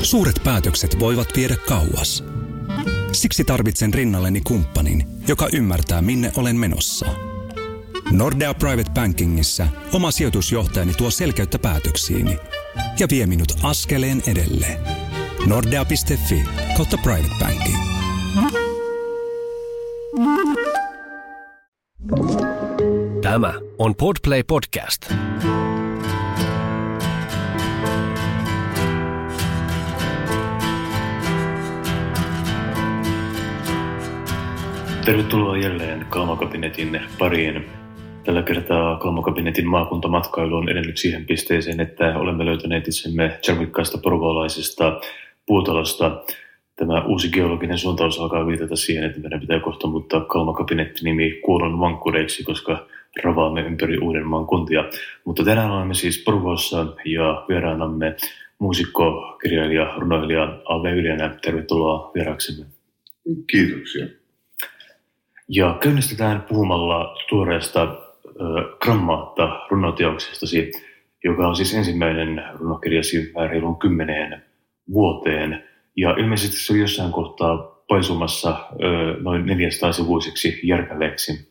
Suuret päätökset voivat viedä kauas. Siksi tarvitsen rinnalleni kumppanin, joka ymmärtää, minne olen menossa. Nordea Private Bankingissa oma sijoitusjohtajani tuo selkeyttä päätöksiini ja vie minut askeleen edelleen. Nordea.fi/private banking. Tämä on Podplay Podcast. Tervetuloa jälleen Kaumakabinetin pariin. Tällä kertaa Kaumakabinetin maakuntamatkailu on edennyt siihen pisteeseen, että olemme löytäneet itsemme charmikkaasta porvoolaisesta Puutalosta. Tämä uusi geologinen suuntaus alkaa viitata siihen, että meidän pitää kohta muuttaa Kaumakabinetti-nimi Kuolon vankkureiksi, koska ravaamme ympäri Uudenmaan kuntia. Mutta tänään olemme siis Porvoossa ja vieraanamme muusikko, kirjailija, runoilija A.V. Ylänä. Tervetuloa vieraaksemme. Kiitoksia. Ja käynnistetään puhumalla tuoreesta Grammaatta runoteoksestasi, joka on siis ensimmäinen runokirjasi reilun 10 vuoteen. Ja ilmeisesti se on jossain kohtaa paisumassa noin 400-sivuiseksi järkäleeksi.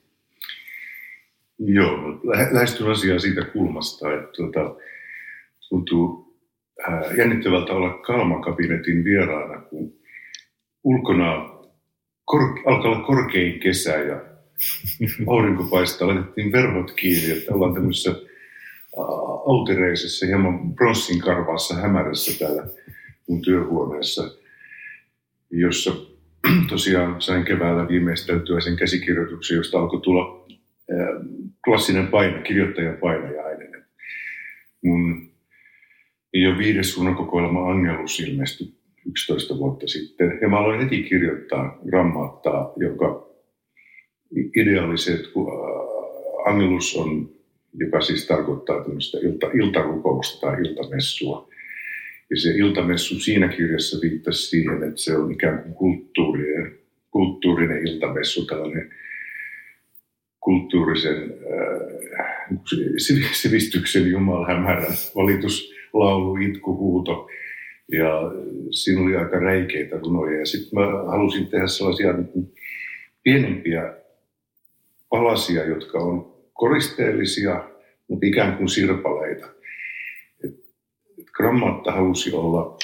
Joo, lähestyn asiaa siitä kulmasta, että tuntuu jännittävältä olla Kaumakabinetin vieraana, kun ulkona alkaa olla korkein kesä ja aurinko paistaa, laitettiin verhot kiinni, että ollaan tämmöisessä autereisessa, hieman bronssin karvaassa hämärässä täällä mun työhuoneessa, jossa tosiaan sain keväällä viimeisteltyä sen käsikirjoituksen, josta alkoi tulla klassinen kirjoittajan painajainen. Mun jo 5. runokokoelma Angelus ilmestyi 11 vuotta sitten. Ja mä aloin heti kirjoittaa Grammaattaa, joka ideaaliset, kun Angelus on, joka siis tarkoittaa tämmöistä iltarukousta tai iltamessua. Ja se iltamessu siinä kirjassa viittasi siihen, että se on ikään kuin kulttuurinen iltamessu, tällainen kulttuurisen sivistyksen jumalhämärän valituslaulu, itku, huuto. Ja siinä oli aika räikeitä runoja. Ja sitten mä halusin tehdä sellaisia pienempiä palasia, jotka on koristeellisia, mutta ikään kuin sirpaleita. Grammaatta halusi olla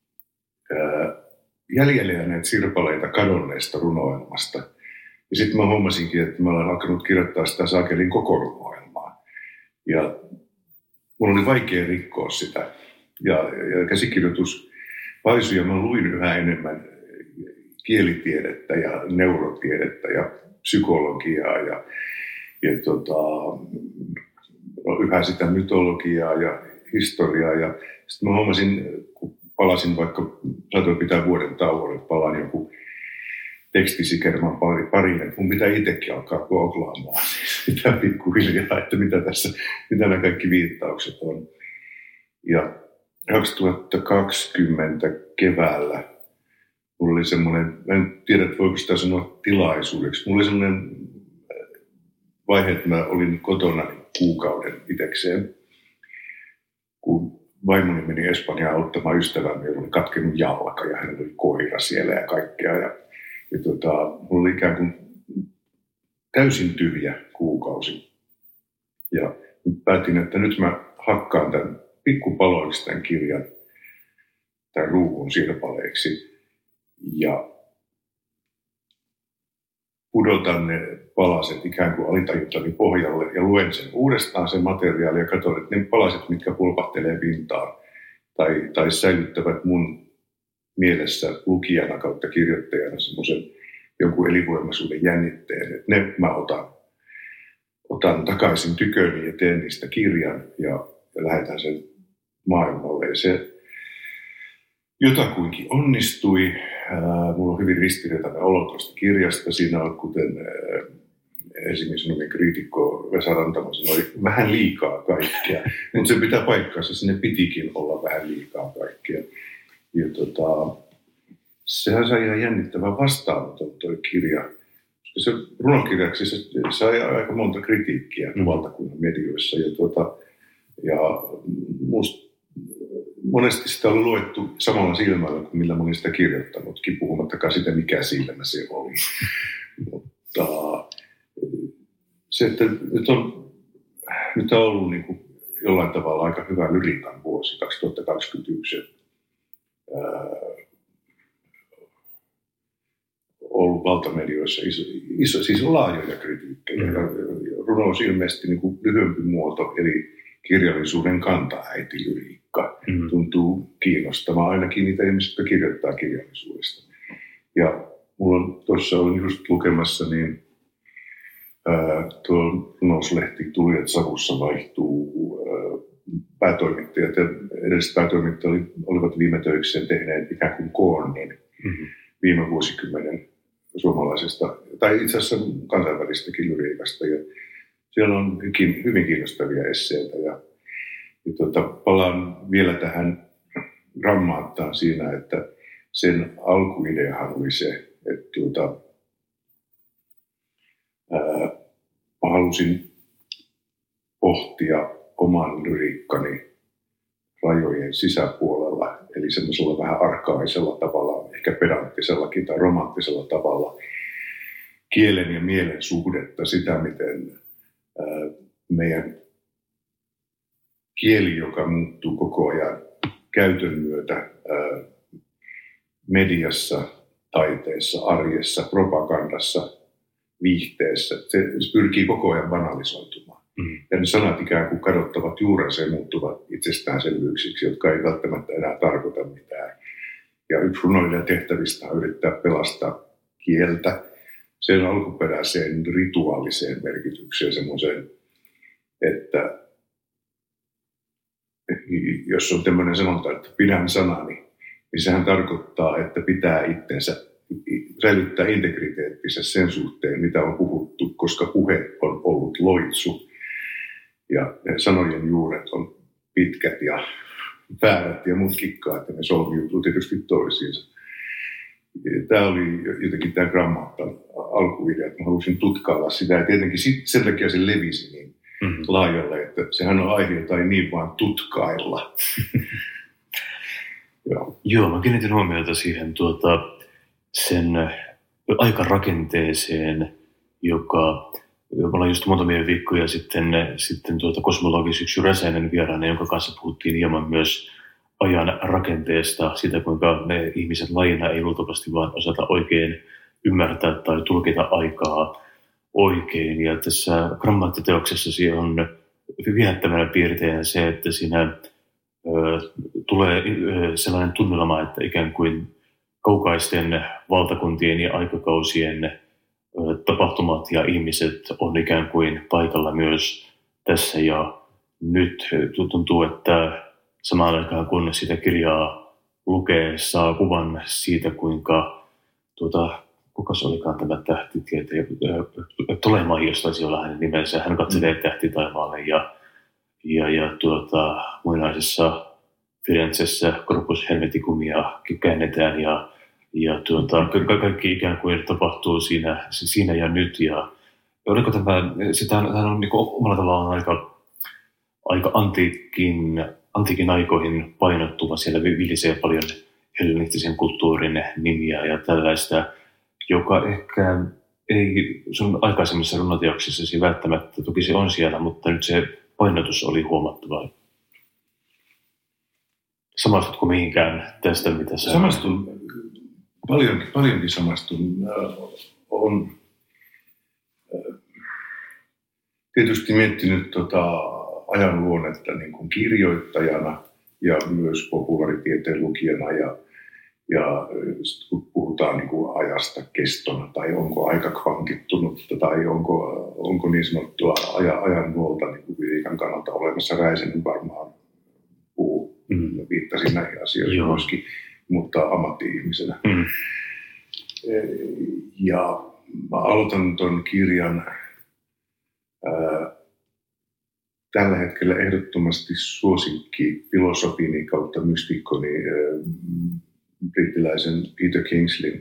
jäljellä jääneet sirpaleita kadonneesta runoelmasta. Ja sitten mä huomasinkin, että mä olen alkanut kirjoittaa sitä saakelin koko runoelmaa. Ja mulla oli vaikea rikkoa sitä. Ja käsikirjoitus paisui ja mä luin yhä enemmän kielitiedettä ja neurotiedettä ja psykologiaa ja yhä sitä mytologiaa ja historiaa. Ja sitten mä huomasin, kun palasin vaikka, saatoin pitää vuoden tauolle, että palaan joku tekstisikerman pariin, että mun pitää itsekin alkaa googlaamaan sitä pikkuhiljaa, että mitä nämä kaikki viittaukset on. Ja 2020 keväällä mulla oli semmoinen, en tiedä, voiko sitä sanoa tilaisuudeksi, mulla oli semmoinen vaihe, että mä olin kotona kuukauden itekseen, kun vaimoni meni Espanjaan auttamaan ystävämme, jolla oli katkenut jalka ja hänellä oli koira siellä ja kaikkea. Ja mulla oli ikään kuin täysin tyhjä kuukausi. Ja päätin, että nyt mä hakkaan tämän pikkupaloiksi tämän kirjan, tämän ruuvun sirpaleiksi. Ja pudotan ne palaset ikään kuin alitajuntaani pohjalle ja luen sen uudestaan sen materiaali ja katson, että ne palaset, mitkä pulpahtelee pintaan tai säilyttävät mun mielessä lukijana kautta kirjoittajana semmoisen jonkun elinvoimaisuuden jännitteen, että ne mä otan takaisin tyköni ja teen niistä kirjan ja lähetän sen maailmalle. Ja se jotakuinkin onnistui. Mulla on hyvin ristiriitainen olo tuosta kirjasta. Siinä on, kuten Helsingin Sanomien kriitikko Vesa Rantamo sanoi, vähän liikaa kaikkea. Mutta se pitää paikkaansa, sinne pitikin olla vähän liikaa kaikkea. Ja sehän sai ihan jännittävän vastaanoton tuo kirja. Se runokirjaksi se sai aika monta kritiikkiä valtakunnan medioissa. Ja musta monesti sitä on luettu samalla silmällä kuin millä moni sitä kirjoittanutkin, puhumattakaan sitä, mikä silmä se oli. Mutta se, että nyt on ollut niin kuin jollain tavalla aika hyvä lyriikan vuosi 2021. Ollut valtamedioissa iso siis laajoja kritiikkejä. Runous ilmeisesti niin kuin lyhyempi muoto, eli kirjallisuuden kantaäitilyriikka tuntuu kiinnostavaa ainakin niitä ihmisiä, jotka kirjoittaa kirjallisuudesta. Ja mulla on tuossa, olin just lukemassa, niin tuo runouslehti Tulijat Savussa vaihtuu päätoimittajat, ja edelliset päätoimittajat olivat viime töikseen tehneet ikään kuin koonnin viime vuosikymmenen suomalaisesta, tai itse asiassa kansainvälistäkin lyriikasta, ja siellä on hyvin kiinnostavia esseitä, ja palaan vielä tähän Grammaattaan siinä, että sen alkuideahan oli se, että mä halusin pohtia oman lyriikkani rajojen sisäpuolella, eli semmoisella vähän arkaisella tavalla, ehkä pedanttisellakin tai romanttisella tavalla, kielen ja mielen suhdetta, sitä miten meidän kieli, joka muuttuu koko ajan käytön myötä mediassa, taiteessa, arjessa, propagandassa, viihteessä, se pyrkii koko ajan banalisoitumaan. Ja ne sanat ikään kuin kadottavat juurensa ja muuttuvat itsestäänselvyyksiksi, jotka ei välttämättä enää tarkoita mitään. Ja yksi runoilijan tehtävistä on yrittää pelastaa kieltä sen alkuperäiseen rituaaliseen merkitykseen, semmoiseen, että jos on tämmöinen sanonta, että pidän sanani, niin sehän tarkoittaa, että pitää itsensä säilyttää integriteettinsä sen suhteen, mitä on puhuttu, koska puhe on ollut loitsu. Ja sanojen juuret on pitkät ja väärät ja mutkikkaat, ja ne solmiutuu tietysti toisiinsa. Tämä oli jotenkin tämä Grammaattan alkuidea, että mä halusin tutkailla sitä, ja tietenkin sen takia se levisi niin laajalle, että sehän on aihe, jota ei niin vaan tutkailla. Joo, mä kiinnitin huomiota siihen sen aikarakenteeseen, joka me ollaan just muutamia viikkoja sitten kosmologi Syksy Räsänen vieraana, jonka kanssa puhuttiin hieman myös ajan rakenteesta, sitä kuinka me ihmiset lajina ei luultavasti vaan osata oikein ymmärtää tai tulkita aikaa oikein. Ja tässä Grammaattiteoksessasi on viehättävänä piirteenä se, että siinä tulee sellainen tunnelma, että ikään kuin kaukaisten valtakuntien ja aikakausien tapahtumat ja ihmiset on ikään kuin paikalla myös tässä ja nyt. Tuntuu, että samaan aikaan kun sitä kirjaa lukee, saa kuvan siitä, kuinka kuka se olikaan tämä tähtitieteilijä, Ptolemaios taisi olla hänen nimensä. Hän katselee tähti taivaalle ja muinaisessa Firenzessä Corpus Helveticumia käännetään ja kaikki ikään kuin tapahtuu siinä ja nyt. Ja oliko tämä on niin kuin omalla tavallaan aika antiikin aikoihin painottuva. Siellä vilisee paljon hellenistisen kulttuurin nimiä ja tällaista, joka ehkä ei sun aikaisemmissa runoteoksissasi välttämättä, toki se on siellä, mutta nyt se painotus oli huomattava. Samastutko mihinkään tästä, mitä sä... Samastun, paljonkin samastun. On tietysti miettinyt ajan luonnetta niin kuin kirjoittajana ja myös populaaritieteen lukijana ja kun puhutaan niin kuin ajasta kestona tai onko aika kvankittunutta tai onko niin sanottua ajan nuolta niin kuin lyriikan kannalta olemassa. Räisänen varmaan puhuu, viittasin näihin asioihin myöskin, mutta ammatti-ihmisenä. Ja mä aloitan ton kirjan tällä hetkellä ehdottomasti suosikki filosofini kautta mystikkoni brittiläisen Peter Kingsleyn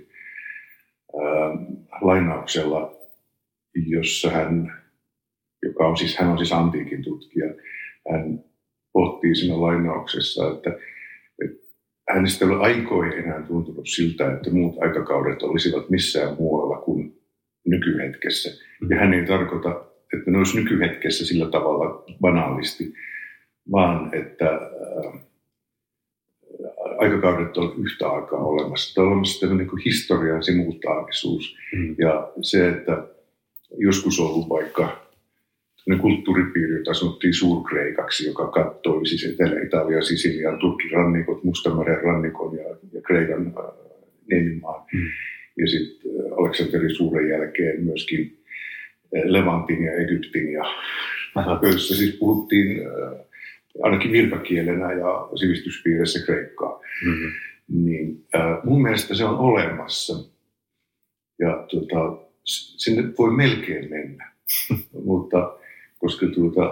lainauksella, jossa hän on siis antiikin tutkija, hän pohtii siinä lainauksessa, että hänestä ei ole aikoihin enää tuntunut siltä, että muut aikakaudet olisivat missään muualla kuin nykyhetkessä. Ja hän ei tarkoita, että ne olisi nykyhetkessä sillä tavalla banaalisti, vaan että aikakaudet on yhtä aikaa olemassa. Tämä on olemassa tämmöinen niin historian simultaanisuus. Ja se, että joskus on ollut vaikka kulttuuripiiri, jota sanottiin Suurkreikaksi, joka kattoi siis Etelä-Italia, Sisilian, Turkin rannikot, Mustanmeren rannikon ja Kreikan niemimaan. Ja sitten Aleksanterin suuren jälkeen myöskin Levantin ja Egyptin. Ja joissa siis puhuttiin ainakin virkakielenä ja sivistyspiirissä kreikkaa. Niin, mun mielestä se on olemassa. Ja sinne voi melkein mennä. Mutta koska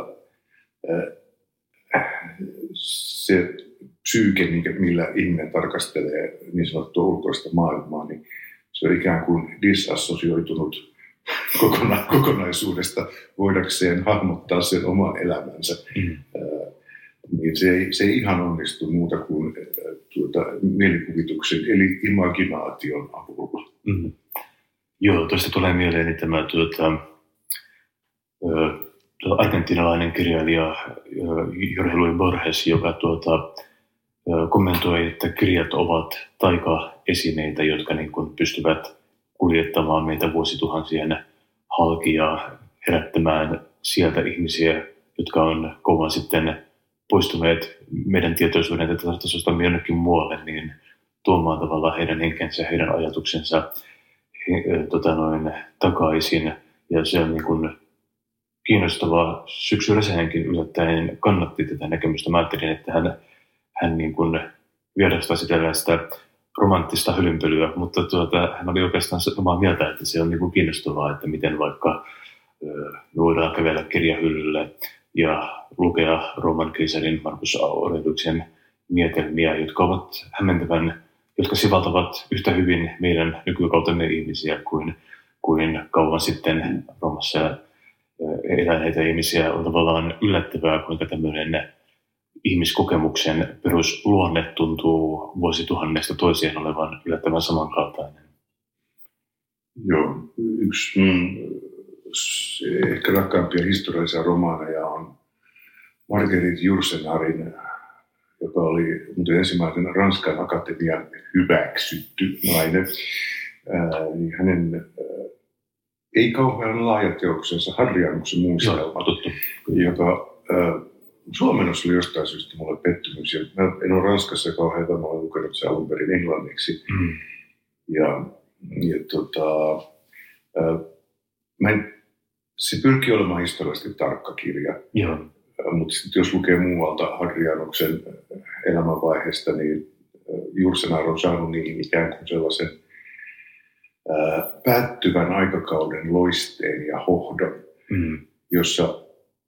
se psyyke, millä ihminen tarkastelee niin sanottua ulkoista maailmaa, niin se on ikään kuin disassosioitunut kokonaisuudesta voidakseen hahmottaa sen oman elämänsä. Niin se ei ihan onnistu muuta kuin mielikuvituksen eli imaginaation avulla. Joo, tuosta tulee mieleeni tämä argentinalainen kirjailija Jorge Luis Borges, joka kommentoi, että kirjat ovat taikaesineitä, jotka niin kuin pystyvät kuljettamaan meitä vuosituhansien halki ja herättämään sieltä ihmisiä, jotka on kauan sitten poistuneet meidän tietoisuuden tasosta jonnekin muualle, niin tuomaan tavallaan heidän henkensä, heidän ajatuksensa takaisin. Ja se on niin kuin kiinnostavaa. Syksy Räsänenkin yllättäen kannatti tätä näkemystä. Mä ajattelin, että hän niin kuin vierastaisi tällaista romanttista hölynpölyä, mutta hän oli oikeastaan samaa mieltä, että se on niin kuin kiinnostavaa, että miten vaikka me voidaan kävellä kirjahyllylle ja lukea Rooman keisarin Marcus Aureliuksen mietelmiä, jotka ovat hämmentävän, jotka sivaltavat yhtä hyvin meidän nykykautemme ihmisiä kuin kauan sitten Roomassa eläneitä ihmisiä. On tavallaan yllättävää, kuinka tämmöinen ihmiskokemuksen perusluonne tuntuu vuosituhannesta toiseen olevan yllättävän samankaltainen. Joo, yksi ehkä rakkaimpia historiallisia romaaneja on Marguerite Yourcenarin, joka oli muuten ensimmäinen Ranskan akatemian hyväksytty nainen. Hänen ei kauhean laaja teoksensa Hadrianuksen muistelma, joka suomennos oli jostain syystä mulle pettymys. Ja mä en ole Ranskassa kauhean, mä olen lukenut sen alun perin englanniksi. Se pyrkii olemaan historiallisesti tarkka kirja. Mutta sitten jos lukee muualta Hadrianuksen elämänvaiheesta, niin Yourcenar on saanut niihin ikään kuin sellaisen päättyvän aikakauden loisteen ja hohdon, jossa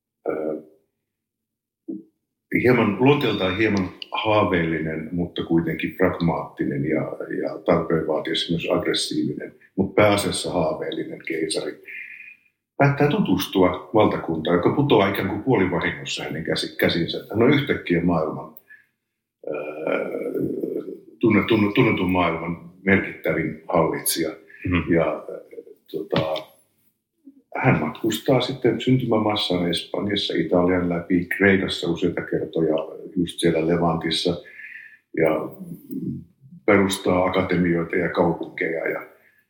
luonteeltaan hieman haaveellinen, mutta kuitenkin pragmaattinen ja tarpeen vaatiessa myös aggressiivinen, mutta pääasiassa haaveellinen keisari päättää tutustua valtakuntaan, joka putoaa ikään kuin puolivahingossa hänen käsinsä. Hän on yhtäkkiä maailman, tunnetun maailman merkittävin hallitsija. Ja hän matkustaa sitten syntymämaassaan Espanjassa, Italian läpi, Kreikassa useita kertoja, just siellä Levantissa, ja perustaa akatemioita ja kaupunkeja ja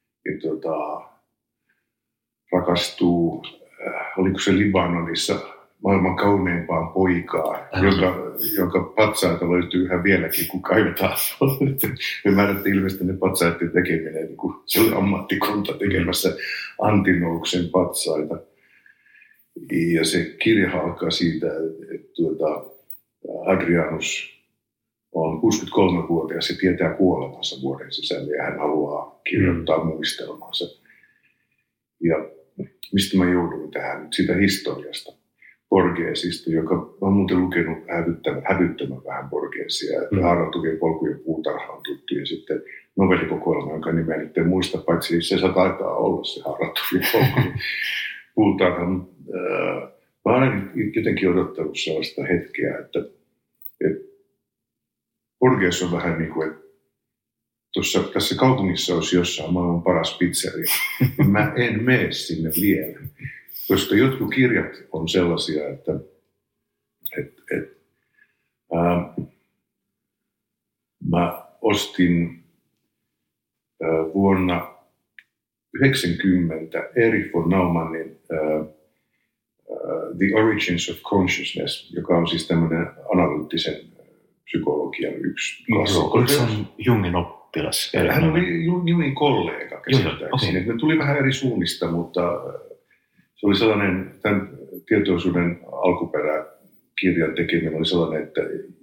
rakastuu, oliko se Libanonissa, maailman kauneimpaan poikaan, jonka patsaita löytyy yhä vieläkin, kun kaivetaan. Ymmärrätte ilmeisesti ne patsaiden tekeminen, niin kuin se oli ammattikunta tekemässä Antinouksen patsaita. Ja se kirja alkaa siitä, että Hadrianus on 63-vuotias ja tietää kuolemansa vuoden sisällä ja hän haluaa kirjoittaa muistelmansa. Ja mistä mä jouduin tähän nyt siitä historiasta, Borgesista, joka on muuten lukenut hävyttömän vähän Borgesia, että Haarautuvien polkujen puutarha on tuttu ja sitten novellikokoelma, jonka nimeä nyt en muista, paitsi se taitaa olla se Haarautuvien polkujen puutarha. Mä olen jotenkin odottanut sellaista hetkeä, että Borges on vähän niin kuin, että tässä kaupungissa olisi jossain maailman paras pizzeria. Mä en mene sinne vielä, koska jotkut kirjat on sellaisia, että mä ostin vuonna 1990 Erich von Naumannin The Origins of Consciousness, joka on siis tämmöinen analyyttisen psykologian yksi klassikko. Oliko se Jungin oppilas? Hän oli Jungin kollega käsittääkseni. Okay. Ne tuli vähän eri suunnista, mutta se oli sellainen, tämän tietoisuuden alkuperäkirjan tekeminen oli sellainen, että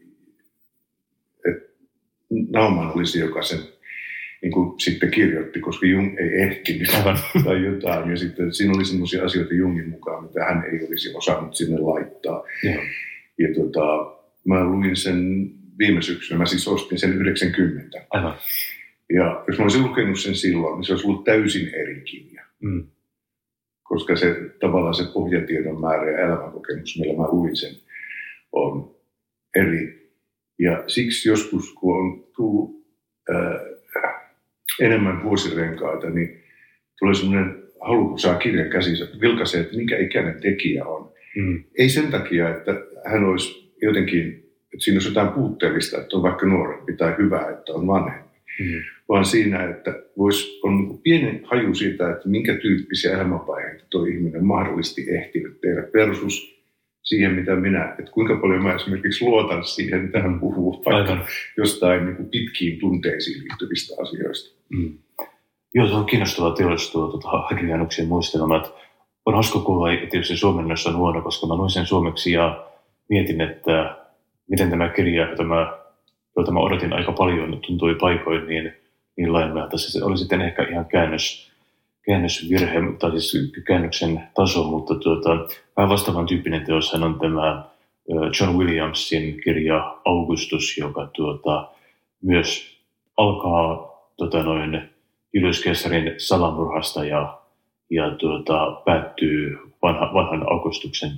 Naumann oli se, joka sen niin kuin sitten kirjoitti, koska Jung ei ehtinyt tai jotain. Ja sitten siinä oli sellaisia asioita Jungin mukaan, mitä hän ei olisi osannut sinne laittaa. Ja mä luin sen viime syksynä, mä siis ostin sen 90. Aivan. Ja jos mä olisin lukenut sen silloin, niin se olisi ollut täysin eri kirja. Koska se tavallaan se pohjatiedon määrä ja elämänkokemus, millä mä luin sen, on eri. Ja siksi joskus, kun on tullut enemmän vuosirenkaita, niin tulee semmoinen halu, kun saa kirjan käsissä, että vilkaisee, että mikä ikäinen tekijä on. Ei sen takia, että hän olisi jotenkin, että siinä olisi jotain puutteellista, että on vaikka nuorempi tai hyvä, että on vanhempi. Vaan siinä, että on pieni haju siitä, että minkä tyyppisiä elämänvaiheita tuo ihminen mahdollisesti ehtinyt tehdä versus siihen, mitä minä, että kuinka paljon mä esimerkiksi luotan siihen, mitä hän puhuu, vaikka jostain niin kuin pitkiin tunteisiin liittyvistä asioista. Joo, se on kiinnostavaa teollistua Hadrianuksien muistelmat. On hauska kuulla, että jos se suomennossa on huono, koska mä luin sen suomeksi ja mietin, että miten tämä kirja, jota mä odotin aika paljon, tuntui paikoin niin lainvalta. Se oli sitten ehkä ihan käännösvirhe, tai siis käännöksen taso, mutta vähän vastaavan tyyppinen teoshan on tämä John Williamsin kirja Augustus, joka myös alkaa Julius Caesarin salamurhasta ja päättyy vanhan Augustuksen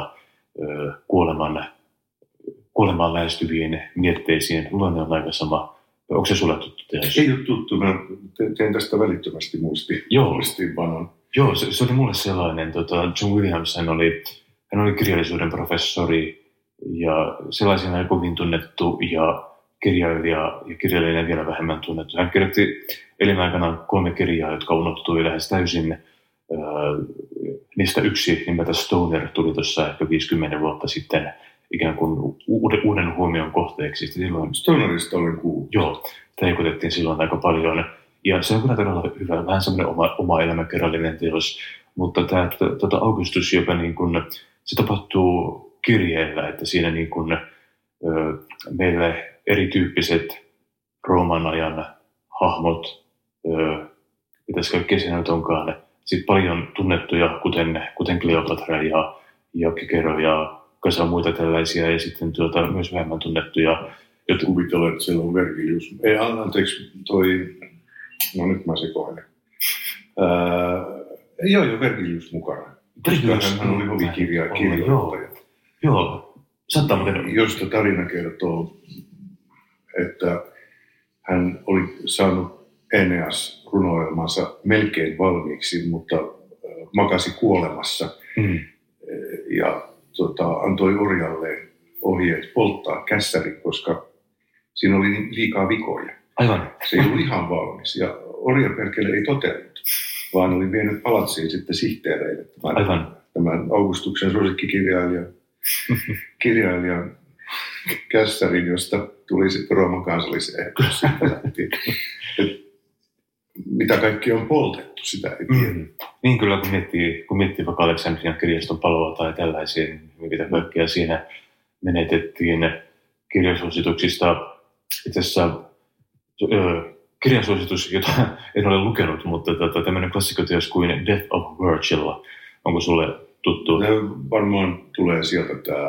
kuolemaan lähestyviin mietteisiin. Luonne on aika sama. Onko se sulle tuttu teos? Ei ole tuttu. Mä teen tästä välittömästi muistiinpanon. Joo, se oli mulle sellainen. John Williams, hän oli kirjallisuuden professori ja sellaisena kovin tunnettu ja kirjailija vielä vähemmän tunnettu. Hän kirjoitti elinaikanaan 3 kirjaa, jotka unohtui lähes täysin. Niistä yksi nimeltä Stoner tuli tuossa ehkä 50 vuotta sitten ikään kuin uuden huomion kohteeksi. Stonerista olen kuullut. Joo, teikutettiin silloin aika paljon. Ja se on kyllä todella hyvä, vähän semmoinen oma elämäkerrallinen teos. Mutta tämä Augustus, joka niin kuin, se tapahtuu kirjeellä, että siinä niin kuin, meille erityyppiset Rooman ajan hahmot, mitäs kaikkea siinä nyt onkaan. Sitten paljon tunnettuja, kuten Kleopatra ja Kikero ja kasa muita tällaisia, ja sitten myös vähemmän tunnettuja. Kuvitella, että siellä on Vergilius. Ei, anteeksi, no nyt mä sekoilen. Joo, Vergilius mukana. Hän oli hovikirjoittaja. Joo, saattaa muuten. Josta tarina kertoo, että hän oli saanut Eneas-runoelmansa melkein valmiiksi, mutta makasi kuolemassa. Ja antoi orjalle ohjeet polttaa kässäri, koska siinä oli liikaa vikoja. Aivan. Se ei ollut ihan valmis. Ja orjaperkele ei toteutunut, vaan oli vienyt palatsiin sitten sihteereille. Tämän Augustuksen suosikkikirjailijan kässärin, josta tuli sitten Rooman kansalliseen. Mitä kaikki on poltettu, sitä ei tiedä. Niin kyllä, kun miettii vaikka Aleksandrian kirjaston paloa tai tällaisia, niin mitä kaikkea siinä menetettiin kirjasuosituksista. Itse asiassa kirjasuositus, jota en ole lukenut, mutta tämmöinen klassikkoteos kuin Death of Virgil, onko sulle tuttu? Varmaan tulee sieltä tämä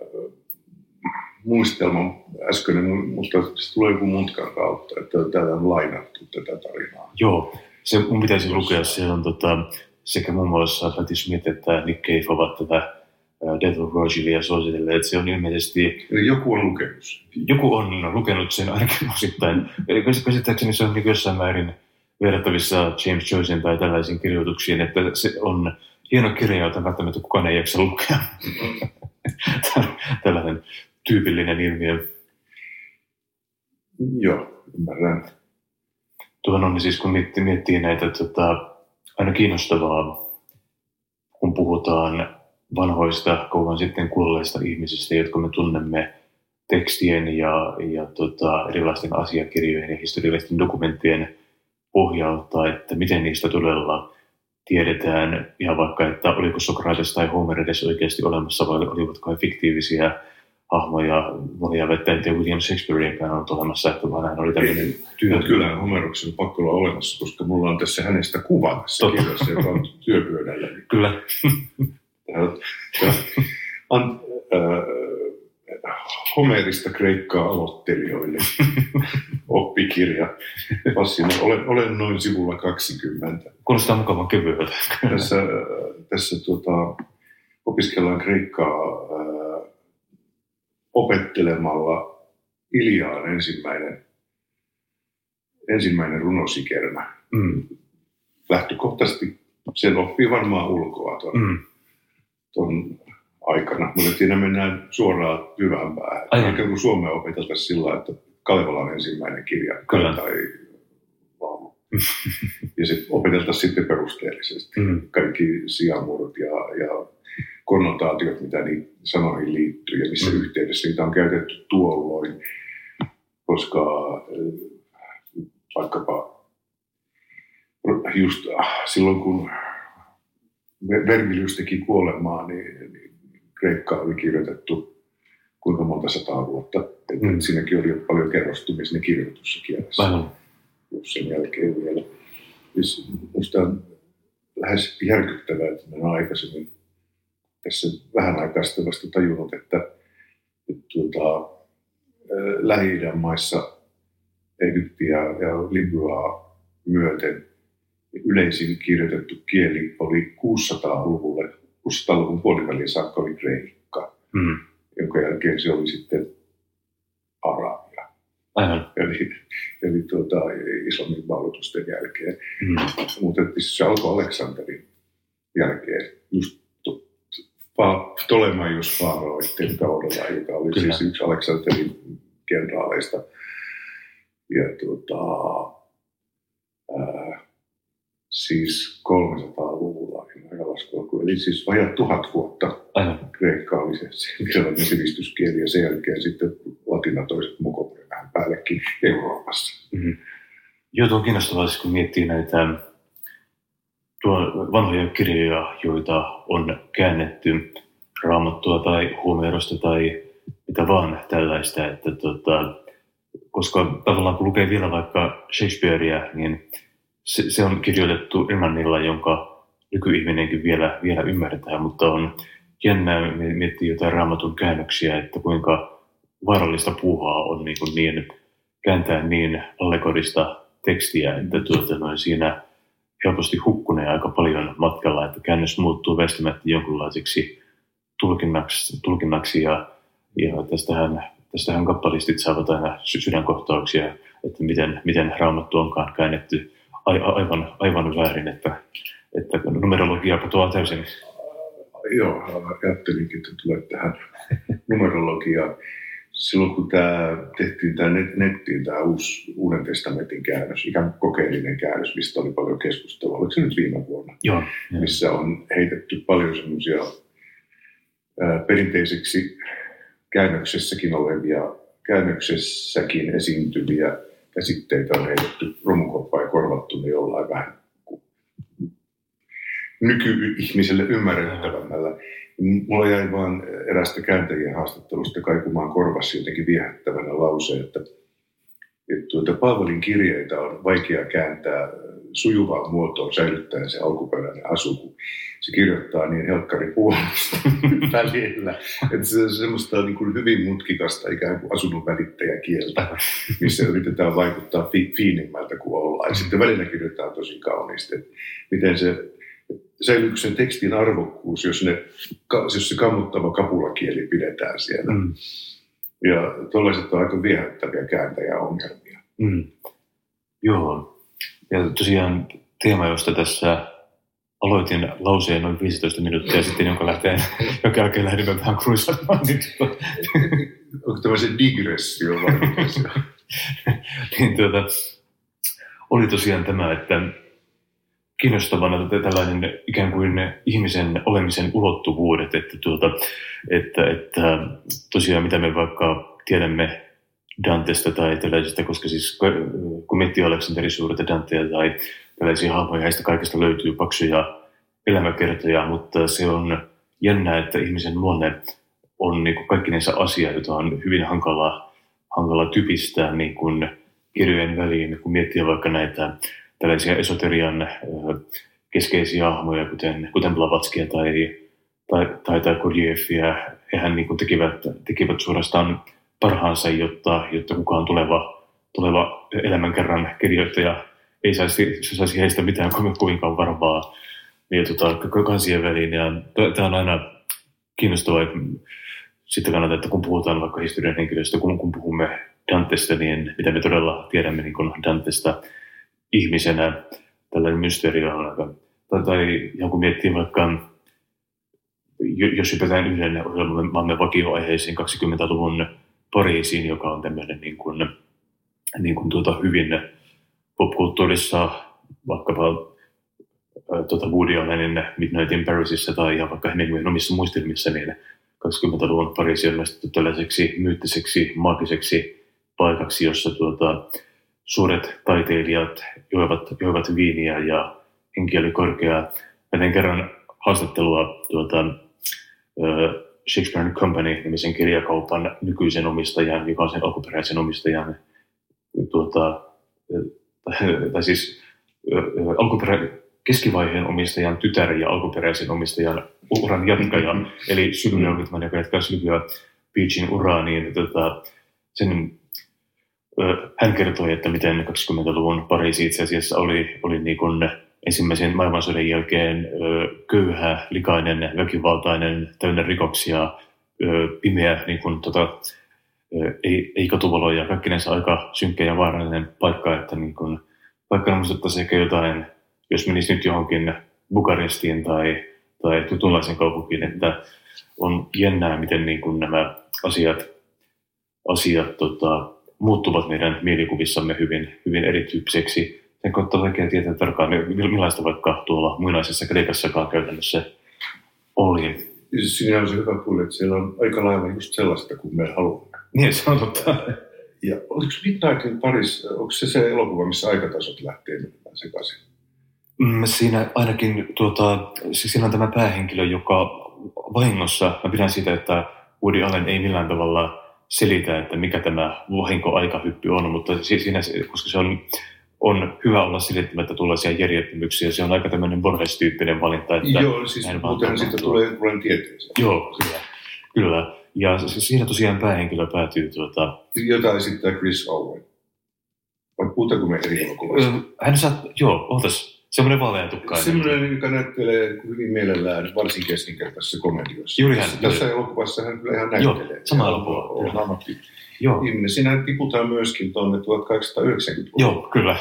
muistelma äskeinen, mutta se tulee joku mutkan kautta, että täällä on lainattu tätä tarinaa. Joo, se mun pitäisi lukea. Se on sekä muun muassa Pat Smith että Nick Cave ovat tätä Death of Virgilia suositellen, että se on ilmeisesti... Eli joku on lukenut sen. Joku on lukenut sen ainakin osittain. Eli käsittääkseni se on niin jossain määrin verrattavissa James Joycen tai tällaisiin kirjoituksiin, että se on hieno kirja, jota välttämättä kukaan ei jaksa lukea. Tällainen tyypillinen ilmiö. Joo, ymmärrän. Tuohon on siis, kun miettii näitä aina kiinnostavaa, kun puhutaan vanhoista, kauan sitten kuolleista ihmisistä, jotka me tunnemme tekstien ja erilaisten asiakirjojen ja historiallisten dokumenttien pohjalta, että miten niistä todella tiedetään, ihan vaikka, että oliko Sokrates tai Homer edes oikeasti olemassa vai olivatko he fiktiivisiä hahmoja. Monia väittää, että William Shakespeareakaan on olemassa, että vaan hän oli tämmöinen työ. Kyllä Homeroksen on pakko olla olemassa, koska mulla on tässä hänestä kuva tässä kirjassa, joka on työpöydällä. Kyllä. Homerista Kreikkaa aloittelijoille oppikirja. Olen noin sivulla 20. Kuulostaa mukavan kevyeltä. Tässä opiskellaan Kreikkaa opettelemalla Iliaan ensimmäinen runosikermä. Lähtökohtaisesti sen oppii varmaan ulkoa ton aikana, mutta siinä mennään suoraan hyvään päähän. Eikä kun Suomea opeteltaisiin sillä että Kalevalan ensimmäinen kirja tai laulu. Ja se opeteltaisiin sitten perusteellisesti. Kaikki sijamuodot ja konnotaatiot, mitä niihin sanoihin liittyy ja missä yhteydessä niitä on käytetty tuolloin. Koska vaikkapa just silloin, kun Vergilius teki kuolemaa, niin Kreikka oli kirjoitettu kuinka monta 100 vuotta. Siinäkin oli jo paljon kerrostumista ne kirjoitussa kielessä. Jos sen jälkeen vielä. Minusta on lähes järkyttävää, että minä olen aikaisemmin tässä vähän aikaa sitten vasta tajunnut, että Lähi-idän maissa Egyptiä ja Libyaa myöten yleisin kirjoitettu kieli oli 600-luvun puoliväliin saakka oli kreikka, jonka jälkeen se oli sitten arabia. Eli islamin valloitusten jälkeen. Mutta se alkoi Aleksanterin jälkeen, just Ptolemaios Faaroiden kaudella, joka oli siis yksi Aleksanterin kenraaleista. Ja siis 300-luvulla eli siis vajaa 1000 vuotta kreikka oli se virallinen sivistyskieli ja sen jälkeen sitten latina toiset mukopuolet vähän päällekin Euroopassa. Joo, tuo on kiinnostavaa, kun miettii näitä vanhoja kirjoja, joita on käännetty Raamattua tai Homerosta tai mitä vaan tällaista, että koska tavallaan kun lukee vielä vaikka Shakespearea, niin se on kirjoitettu englannilla, jonka nykyihminenkin vielä ymmärtää, mutta on jännää miettiä jotain Raamatun käännöksiä, että kuinka vaarallista puuhaa on niin kääntää niin allegorista tekstiä, että siinä helposti hukkunee aika paljon matkalla, että käännös muuttuu väistämättä jonkinlaiseksi tulkinnaksi ja tästähän kappalistit saavat aina sydänkohtauksia, että miten Raamattu onkaan käännetty aivan väärin, että numerologia katoaa täysin. Joo, ajattelinkin, että tulee tähän numerologiaan. Silloin kun tehtiin nettiin tämä Uuden testamentin käännös, ikään kuin kokeellinen käännös, mistä oli paljon keskustelua, oliko se nyt viime vuonna, missä on heitetty paljon semmoisia perinteiseksi käännöksessäkin esiintyviä käsitteitä on heitetty romukoppaan ja korvattu ne jollain vähän nykyihmiselle ymmärrettävämmällä. Mulla jäi vaan erästä kääntäjien haastattelusta kaikumaan korvassa jotenkin viehättävänä lause, että Paavalin kirjeitä on vaikea kääntää sujuvaan muotoon säilyttäen se alkuperäinen asu, kun se kirjoittaa niin helkkari puolesta välillä. Että se on semmoista niin kuin hyvin mutkikasta ikään kuin asunnon välittäjäkieltä, missä yritetään vaikuttaa fiinimmältä kuin ollaan. Ja sitten välillä kirjoitetaan tosi kauniisti, että miten se säilyykö sen tekstin arvokkuus, jos se kammottava kapulakieli pidetään siellä. Ja tuollaiset on aika viehättäviä kääntäjäongelmia. Joo. Ja tosiaan teema, josta tässä aloitin lauseen noin 15 minuuttia sitten, jonka jälkeen lähdimme vähän kruisaamaan. Onko tämä se digressio vai mikä se on? Niin, oli tosiaan tämä, että kiinnostavana tällainen ikään kuin ihmisen olemisen ulottuvuudet, että tosiaan mitä me vaikka tiedämme Dantesta tai tällaisista, koska siis kun miettii Aleksanterin suurta Dantea tai tällaisia hahmoja, heistä kaikista löytyy paksuja elämäkertoja, mutta se on jännää, että ihmisen luonne on niin kuin kaikkinensa asia, jota on hyvin hankala typistää niin kuin kirjojen väliin, kun miettii vaikka näitä tällaisia esoterian keskeisiä hahmoja, kuten Blavatskia tai Gurdjieffia. Hehän niin kuin tekivät suorastaan parhaansa, jotta kukaan tuleva elämänkerran kirjoittaja ei saisi heistä mitään kovinkaan varmaa kansien väliin. Ja tämä on aina kiinnostavaa, että sitten kannattaa, että kun puhutaan vaikka historian henkilöistä, kun puhumme Dantesta, niin mitä me todella tiedämme niin kuin Dantesta ihmisenä, tällainen mysteeri on. Tai kun miettii vaikka, jos hypätään yhden ohjelmamme vakioaiheisiin 20-luvun Pariisiin, joka on tämmöinen niin kuin hyvin popkulttuurissa, vaikkapa Woody Allenin Midnight in Parisissa tai ihan vaikka Hemingwayn omissa muistelmissa, niin 20-luvun Pariisi on nostettu tällaiseksi myyttiseksi, maagiseksi paikaksi, jossa suuret taiteilijat joivat viiniä ja henki oli korkea. Mä tein kerran haastattelua Shakespeare and Company-nimisen kirjakaupan nykyisen omistajan, joka on sen alkuperäisen omistajan, keskivaiheen omistajan tytär ja alkuperäisen omistajan uran jatkaja, eli Sylvia Whitman, joka jatkaa Sylvia Beachin uraa, niin hän kertoi, että miten 20-luvun Pariisi itse asiassa oli niin kuin ensimmäisen maailmansodan jälkeen köyhä, likainen, väkivaltainen, täynnä rikoksia, pimeä, niin kuin, ei katuvaloja, kaikkinensa aika synkkä ja vaarallinen paikka, että niin kuin, vaikka muistuttaisi ehkä jotain, jos menisi nyt johonkin Bukarestiin tai tutunlaisen kaupunkiin, että on jännää, miten niin kuin nämä asiat muuttuvat meidän mielikuvissamme hyvin, hyvin erityyppiseksi. Sen kautta on vaikea tietää tarkkaan, millaista vaikka tuolla muinaisessa Kreikassakaan käytännössä oli. Siinä on se hyvä puoli, että siellä on aika lailla just sellaista kuin me haluamme. Niin, se on totta. Ja oliko Midnight in Paris, onko se elokuva, missä aikatasot lähtee menemään sekaisin? Siinä ainakin, siinä on tämä päähenkilö, joka vahingossa, mä pidän siitä, että Woody Allen ei millään tavalla selitä, että mikä tämä vahinko-aikahyppy on, mutta siinä, koska se on hyvä olla selittämättä tuollaisia järjettömyyksiä, se on aika tämmöinen Borges-tyyppinen valinta. Että joo, siis muuten siitä tulee jonkunlainen tieteeseen. Joo, kyllä. Ja siinä tosiaan päähenkilö päätyy jota esittää Chris Owen. Vai puhutaanko me eri elokuvasta? Hän semmoinen vaaleatukkainen. Semmoinen, joka näyttelee hyvin mielellään varsin keskinkertaisessa komediossa. Juuri hän. Tässä elokuvassa hän kyllä ihan näyttelee. Joo, sama elokuva. On ammatti. Ihminen. Siinä tiputaan myöskin tuonne 1890-luvulle. Joo, kyllä.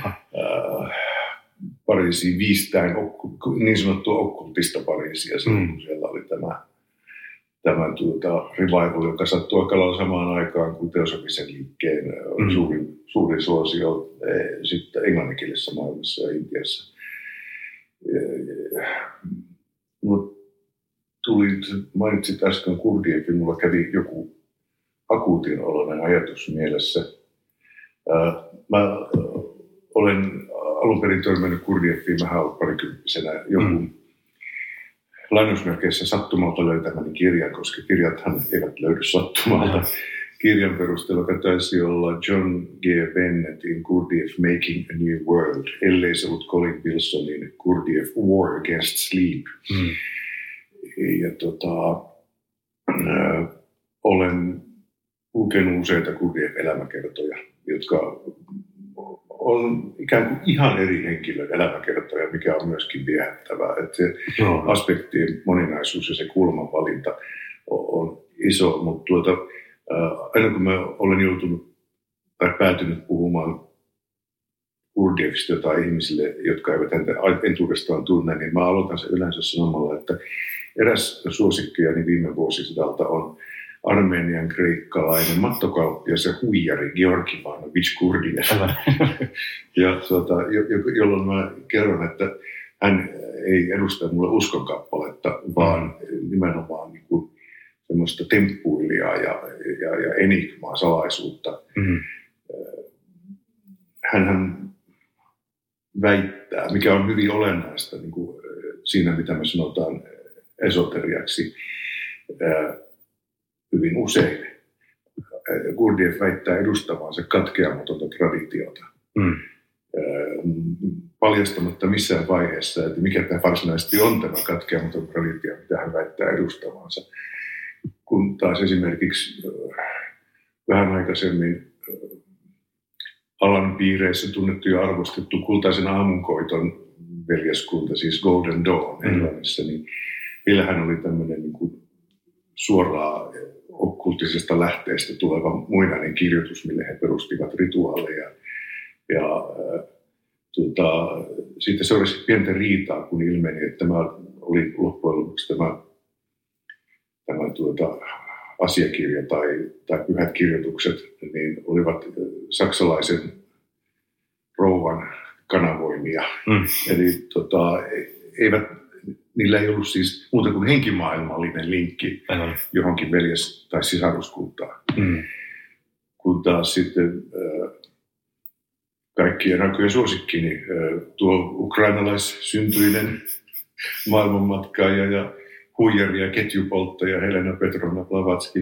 Pariisiin viistäen, niin sanottua okkultista Pariisia. Siellä oli tämä revival, joka sattui aika lailla samaan aikaan kuin teosofisen liikkeen suurin suosio sitten englanninkielisessä maailmassa ja Intiassa. Mainitsit äsken Gurdjieffin, mulla kävi joku akuutin oloinen ajatus mielessä. Mä olen alun perin törmännyt Gurdjieffiin, mä olen parikymppisenä joku lainausmerkeissä sattumalta löytämäni kirjan, koska kirjathan eivät löydy sattumalta. Kirjan perusteella, joka taisi olla John G. Bennettin Gurdjieff Making a New World, ellei se ollut Colin Wilsonin Gurdjieff War Against Sleep. Ja olen lukenut useita Gurdjieff-elämäkertoja, jotka on ikään kuin ihan eri henkilön elämäkertoja, mikä on myöskin viehättävää. Että se aspektien moninaisuus ja se kulmanvalinta on iso, mutta aina kun mä olen joutunut tai päätynyt puhumaan Gurdjieffista jotain ihmisille, jotka eivät häntä entuudestaan tunne, niin mä aloitan sen yleensä sanomalla, että eräs suosikkejani viime vuosisadalta on armenian kreikkalainen mattokauppias ja huijari Georgi Ivanovich Gurdjieff. Jolloin mä kerron, että hän ei edusta mulle uskonkappaletta, vaan nimenomaan niin kuin semmoista temppuilijaa ja enigmaa, salaisuutta. Hänhän väittää, mikä on hyvin olennaista niin kuin siinä, mitä me sanotaan esoteriaksi hyvin usein. Gurdjieff väittää edustavansa katkeamatonta traditiota. Paljastamatta missään vaiheessa, että mikä tämä varsinaisesti on tämä katkeamaton traditio, mitä hän väittää edustavansa. Kun taas esimerkiksi vähän aikaisemmin alan piireissä tunnettu ja arvostettu Kultaisen aamunkoiton veljeskunta, siis Golden Dawn Englannissa, niin heillähän oli tämmöinen niin kuin suoraan okkultisesta lähteestä tuleva muinainen kirjoitus, mille he perustivat rituaaleja. Siitä seurasi pientä riitaa, kun ilmeni, että tämä oli loppujen lopuksi tämä asiakirja tai pyhät kirjoitukset, niin olivat saksalaisen rouvan kanavoimia. Eli niillä ei ollut siis muuta kuin henkimaailmallinen linkki johonkin veljes- tai sisaruskuntaan. Kun taas sitten kaikkien aikojen suosikki, niin tuo ukrainalaissyntyinen maailmanmatkaaja ja huijari ja ketjupolttaja Helena Petrovna Blavatsky,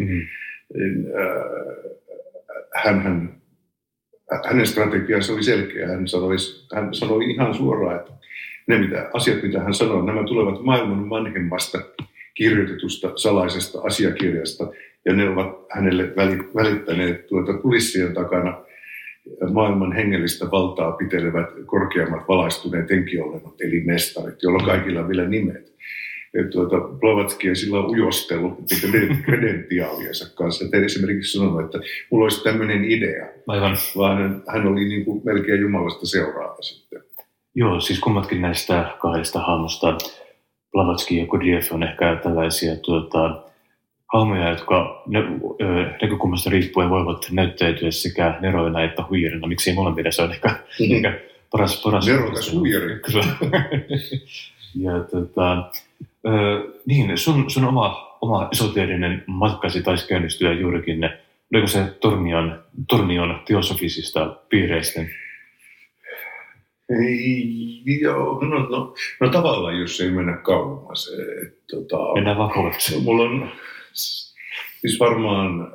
hänen strategiansa oli selkeä. Hän sanoi ihan suoraan, että asiat, mitä hän sanoi, nämä tulevat maailman vanhemmasta kirjoitetusta salaisesta asiakirjasta, ja ne ovat hänelle välittäneet kulissien takana maailman hengellistä valtaa pitelevät korkeammat valaistuneet henkiolennot, eli mestarit, joilla kaikilla on vielä nimet. Blavatsky ei sillä ujostellut kredentiaaliensa kanssa. Et esimerkiksi sanonut, että mulla olisi tämmöinen idea, vaan hän oli niin kuin melkein Jumalasta seuraava sitten. Joo, siis kummatkin näistä kahdesta hahmosta, Blavatsky ja Gurdjieff, on ehkä tällaisia hahmoja, jotka näkökulmasta riippuen voivat näyttäytyä sekä neroina että huijarina. Miksi ei molemmilla, se on ehkä paras. Nerokas huijari. Ja niin, sun oma esoteerinen matkasi taisi käynnistyä juurikin, oliko se Tornion teosofisista piireistä? No tavallaan, jos ei mennä kauemmas. Mennään vaan kauemmas. Mulla on siis varmaan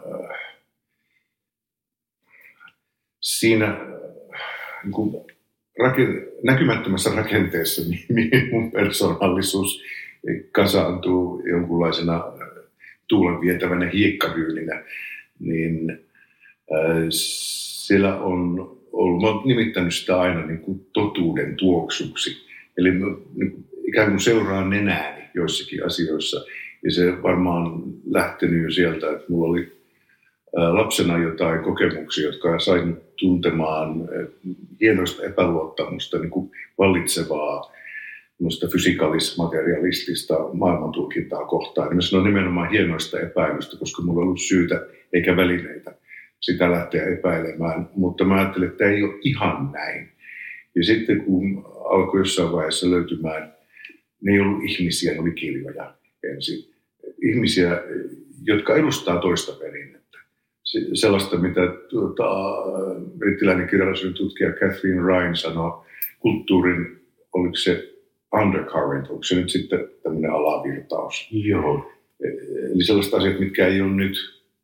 siinä niin näkymättömässä rakenteessa, mihin mun persoonallisuus kasaantuu jonkunlaisena tuulen vietävänä hiekkavyylinä, niin siellä on ollut, mä oon nimittänyt sitä aina niin kuin totuuden tuoksuksi. Eli niin ikään kuin seuraan nenääni joissakin asioissa. Ja se varmaan lähtenyt jo sieltä, että mulla oli lapsena jotain kokemuksia, jotka sain tuntemaan hienoista epäluottamusta, niin kuin vallitsevaa fysikalis-materialistista maailmantulkintaa kohtaan. Ja mä sanon nimenomaan hienoista epäilystä, koska mulla ei ollut syytä eikä välineitä sitä lähteä epäilemään. Mutta mä ajattelin, että ei ole ihan näin. Ja sitten kun alkoi jossain vaiheessa löytymään, ne ei ollut ihmisiä, ne oli kirjoja ensin. Ihmisiä, jotka edustaa toista perinnettä. Sellaista, mitä brittiläinen kirjallisuuden tutkija Catherine Ryan sanoi, kulttuurin, oliko se undercurrent, onko se nyt sitten tämmöinen alavirtaus? Joo. Eli sellaiset asiat, mitkä ei ole nyt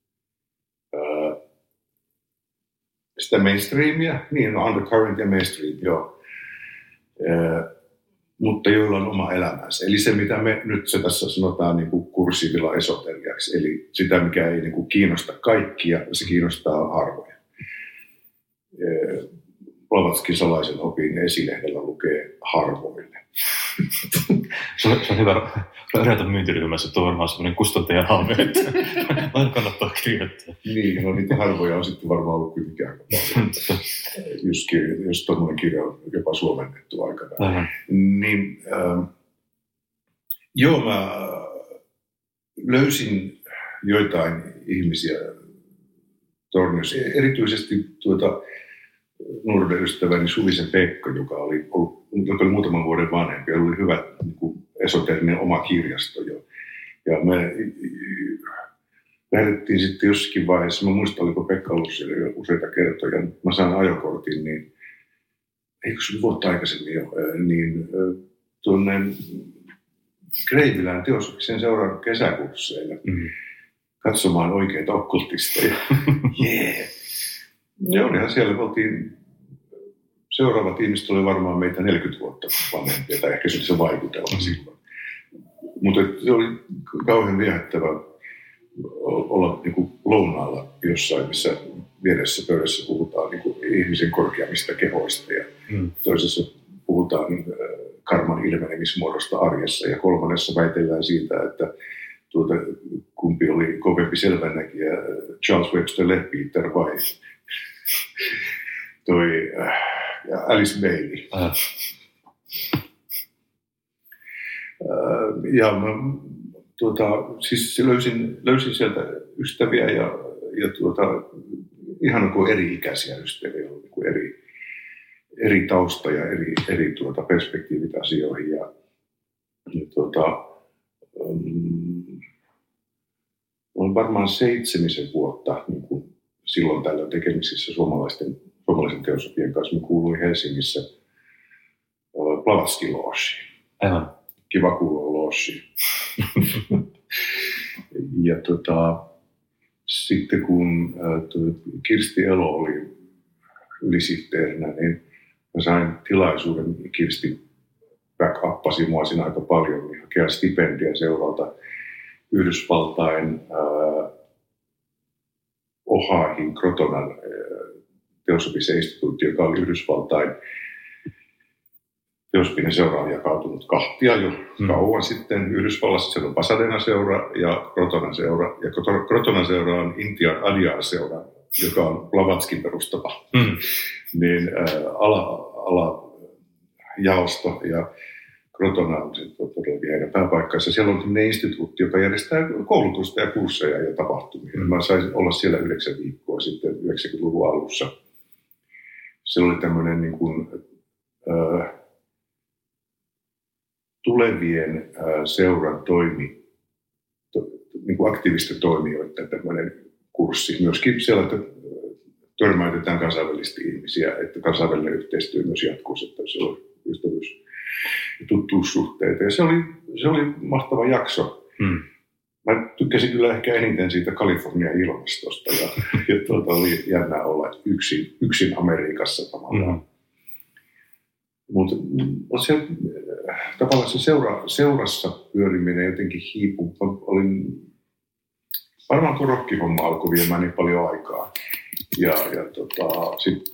sitä mainstreamia, niin on undercurrent ja mainstream, joo. Mutta joilla on oma elämänsä. Eli se, mitä me nyt se tässä sanotaan niin kuin kursiivilla esoteriaksi, eli sitä, mikä ei niin kuin kiinnosta kaikkia, se kiinnostaa harvoja. Blavatskin salaisen opin esilehdellä lukee harvoille. Se on hyvä erätä myyntiryhmässä, tuo on varmaan semmoinen kustantajan haave, että aina kannattaa kirjoittaa. Niin, no niitä harvoja on sitten varmaan ollut kuitenkin aika paljon. Jos tuommoinen kirja on jopa suomennettu aikana. Niin, joo, mä löysin joitain ihmisiä Torniossa, erityisesti nuoruuden ystäväni Suvisen Pekka, joka oli muutaman vuoden vanhempi, oli hyvä niin kuin esoterinen oma kirjasto jo. Ja me lähdettiin sitten jossakin vaiheessa, mä muistan, oliko Pekka ollut siellä jo useita kertoja, mä sain ajokortin, niin eikö se vuotta aikaisemmin jo, niin tuonne Kreivilään teosofisen seuran kesäkursseille katsomaan oikeita okkultisteja. Jee! Ja olihan siellä, seuraavat ihmiset oli varmaan meitä 40 vuotta vanhempia, tai ehkä se vaikutelma silloin. Mutta se oli kauhean viehättävä olla niin kuin lounaalla jossain, missä vieressä pöydässä puhutaan niin kuin ihmisen korkeammista kehoista, ja toisessa puhutaan karman ilmenemismuodosta arjessa, ja kolmannessa väitellään siitä, että kumpi oli kovempi selvännäkijä, Charles Webster Leadbeater vai Alice Bailey. Ja mä siis löysin sieltä ystäviä ja ihan kuin eri-ikäisiä ystäviä, niin eri tausta ja eri perspektiivit asioihin. Olen varmaan 7 vuotta niin kuin silloin tällöin tekemisissä suomalaisen teosofian kanssa. Mä kuuluin Helsingissä Blavatskin loosiin. Aivan. Kiva kuulua loosiin. Ja sitten kun Kirsti Elo oli ylisihteerinä, niin mä sain tilaisuuden, Kirsti backuppasi mua siinä aika paljon, niin hakea stipendia seuralta Yhdysvaltain Ohahin Crotonan teosofisen instituutti, joka oli Yhdysvaltain teosofinen seura on jakautunut kahtia jo kauan sitten. Yhdysvallassa siellä on Pasadena-seura ja Crotonan seura. Ja Crotonan seura on Intian Adyar-seura, joka on Blavatskin perustama. Niin alajaosto ja Crotona on todella vielä pääpaikkaissa. Siellä on tämmöinen instituutti, joka järjestää koulutusta ja kursseja ja tapahtumia. Mä sain olla siellä 9 viikkoa sitten 90-luvun alussa. Siellä oli tämmöinen niin kuin, tulevien seuran niin kuin aktiivisten toimijoiden tämmöinen kurssi. Myöskin siellä, että törmäytetään kansainvälisesti ihmisiä, että kansainvälinen yhteistyö myös jatkuisi, että se oli ystävyys- ja tuttuussuhteita. Ja se oli mahtava jakso. Mä tykkäsin kyllä ehkä eniten siitä Kalifornian ilmastosta ja oli jännää olla yksin Amerikassa tavallaan. Mutta tavallaan se seurassa pyöriminen jotenkin hiipui. Varmaan tuo rokkihomma alkoi viemään niin paljon aikaa. Ja sitten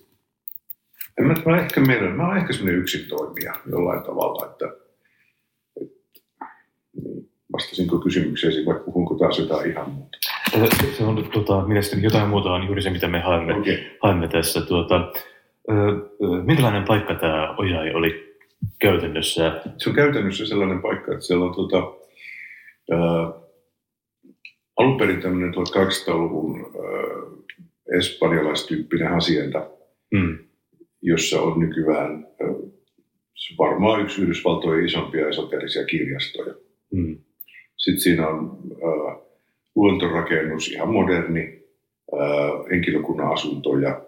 mä olen ehkä semmoinen yksin toimija jollain tavalla, että vastasinko kysymykseesi vai puhunko taas jotain ihan muuta? Se on mielestäni jotain muuta on juuri se, mitä me haemme tässä. Minkälainen paikka tämä Ojai oli käytännössä? Se on käytännössä sellainen paikka, että siellä on alun perin tämmöinen 1800-luvun espanjalaistyyppinen hacienda, jossa on nykyään varmaan yksi Yhdysvaltojen isompia esoterisia kirjastoja. Sitten siinä on luontorakennus, ihan moderni, henkilökunnan asuntoja.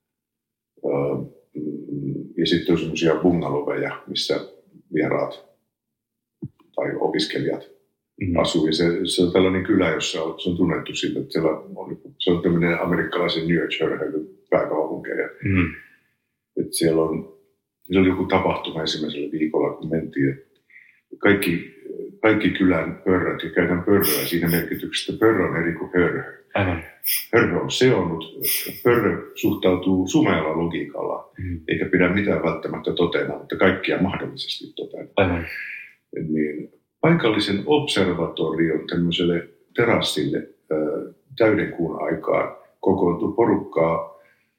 Ja sitten on semmoisia bungaloweja, missä vieraat tai opiskelijat asuu. Ja se on tällainen kylä, jossa se on tunnettu siitä, että se on tämmöinen amerikkalaisen New York pääkaupunkeja. Että siellä oli joku tapahtuma ensimmäisellä viikolla, kun mentiin. Kaikki kylän pörrät, ja käytän pörröä siinä merkityksestä. Pörrö on eri kuin hörhö. Hörhö on seonnut, Hörhö suhtautuu sumealla logiikalla, eikä pidä mitään välttämättä totena, mutta kaikkia mahdollisesti totena. Niin paikallisen observatorion tämmöiselle terassille täydenkuun aikaan kokoontui porukkaa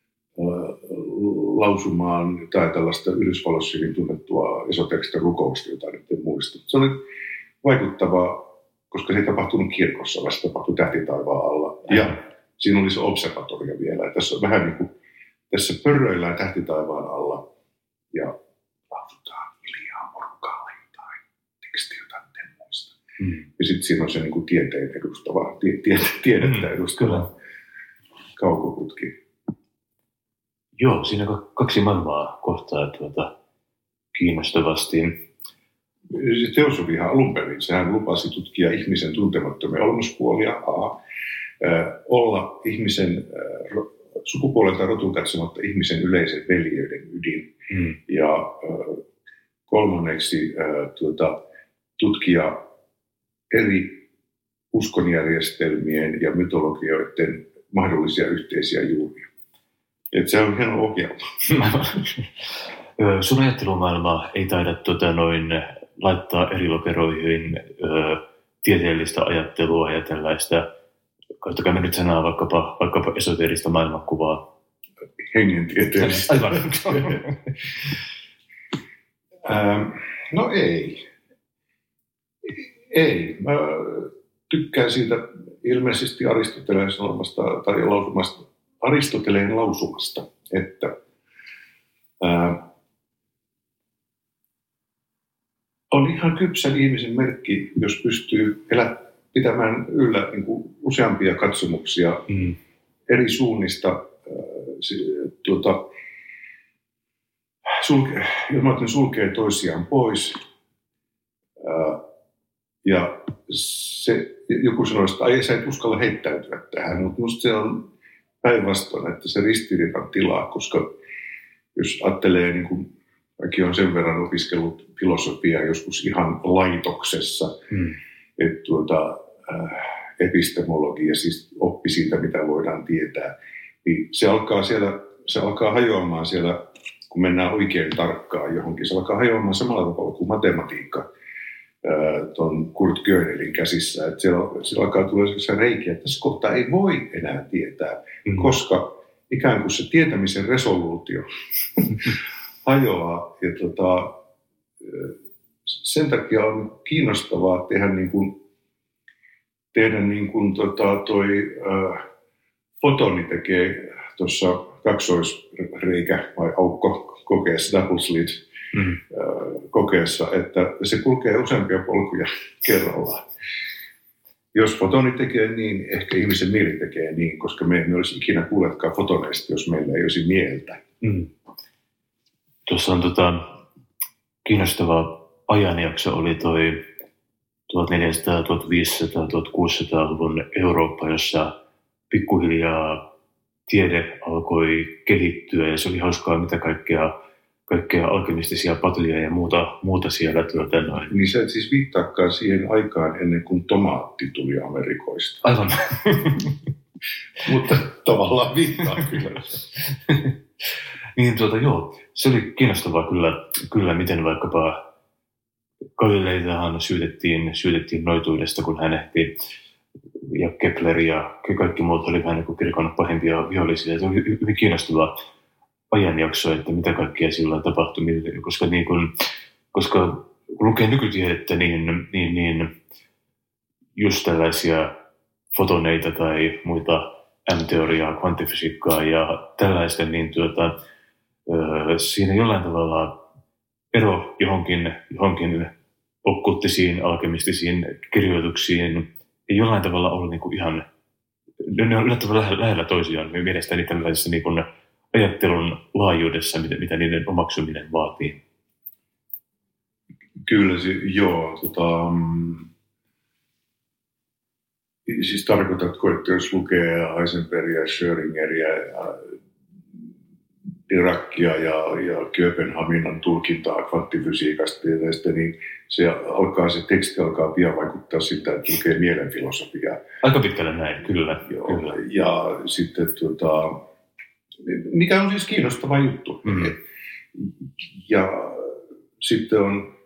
lausumaan jotain tällaista Yhdysvalloissa hyvin tunnettua esoterista rukousta, jota nyt en muista. Se oli vaikuttavaa, koska se ei tapahtunut kirkossa, vaan se tapahtui tähtitaivaan alla. Ja siinä oli se observatorio vielä. Tässä on vähän niin kuin, tässä pörröillään tähtitaivaan alla ja lausutaan hiljaa morukkaalle jotain tekstiä, jota en muista. Ja sitten siinä on se niin kuin tieteen edustava, tiedettä edustava kaukoputki. Joo, siinä kaksi maailmaa kohtaa kiinnostavasti. Se teosofiahan alun perin, sehän lupasi tutkia ihmisen tuntemattomia olemuspuolia, olla ihmisen sukupuolen tai rotun katsomatta ihmisen yleisen veljeyden ydin. Ja kolmanneksi tutkia eri uskonjärjestelmien ja mytologioiden mahdollisia yhteisiä juuria. Että se on hieno ohjelma. Sun ajattelumaailma ei taida laittaa eri lokeroihin tieteellistä ajattelua ja tällaista, käyttäkää me nyt sanaa vaikkapa esoteerista maailmankuvaa. Hengentieteellistä. Aivan. No ei. Ei. Mä tykkään siitä ilmeisesti Aristoteleen lausumasta, että on ihan kypsän ihmisen merkki, jos pystyy pitämään yllä niin kuin useampia katsomuksia eri suunnista. Sulkee toisiaan pois. Ja joku sanoi, että sä et uskalla heittäytyä tähän, mutta musta se on päinvastoin, että se ristiriidan tilaa, koska jos ajattelee, niin kuin mäkin olen sen verran opiskellut filosofiaa joskus ihan laitoksessa, että epistemologia, siis oppi siitä, mitä voidaan tietää, niin se alkaa hajoamaan siellä, kun mennään oikein tarkkaan johonkin, se alkaa hajoamaan samalla tavalla kuin matematiikka tuon Kurt Gödelin käsissä, että siellä alkaa tulla sellaisia reikiä, että tässä kohtaa ei voi enää tietää, koska ikään kuin se tietämisen resoluutio hajoaa. Ja sen takia on kiinnostavaa tehdä niin kuin fotoni tekee tuossa kaksoisreikä vai aukko kokeessa, double slit kokeessa, että se kulkee useampia polkuja kerrallaan. Jos fotoni tekee niin, ehkä ihmisen mieli tekee niin, koska me emme olisi ikinä kuulleetkaan fotoneista, jos meillä ei olisi mieltä. Tuossa on kiinnostava ajanjakso oli toi 1400-, 1500-, 1600-luvun Eurooppa, jossa pikkuhiljaa tiede alkoi kehittyä ja se oli hauskaa, mitä kaikkea alkemistisia patlia ja muuta siellä. Niin sä et siis viittaakaan siihen aikaan ennen kuin tomaatti tuli Amerikoista. Aivan. Mutta tavallaan viittaa kyllä. Niin joo, se oli kiinnostavaa kyllä miten vaikkapa Galileitahan syytettiin noituudesta, kun hän ehti, ja Kepler ja kaikki muut oli vähän niin kuin kirkon pahimpia vihollisia. Se oli hyvin kiinnostava ajanjakso, että mitä kaikkea silloin tapahtui, koska kun lukee nykytiedettä, niin just tällaisia fotoneita tai muita M-teoriaa, kvanttifysiikkaa ja tällaista, niin siinä jollain tavalla ero johonkin okkulttisiin, alkemistisiin kirjoituksiin ei jollain tavalla ollut niin kuin ihan, ne on yllättävän lähellä toisiaan mielestäni tällaisessa niin kuin ajattelun laajuudessa, mitä niiden omaksuminen vaatii. Kyllä, joo. Siis tarkoitatko, että jos lukee Heisenbergia, Schrödingeria ja Diracia ja Kööpenhaminan tulkintaa kvanttifysiikasta tieteestä, niin se teksti alkaa pian vaikuttaa siltä, että lukee mielenfilosofiaa. Aika pitkälle näin, kyllä. Joo, kyllä. Ja sitten mikä on siis kiinnostava juttu. Mm. Ja sitten on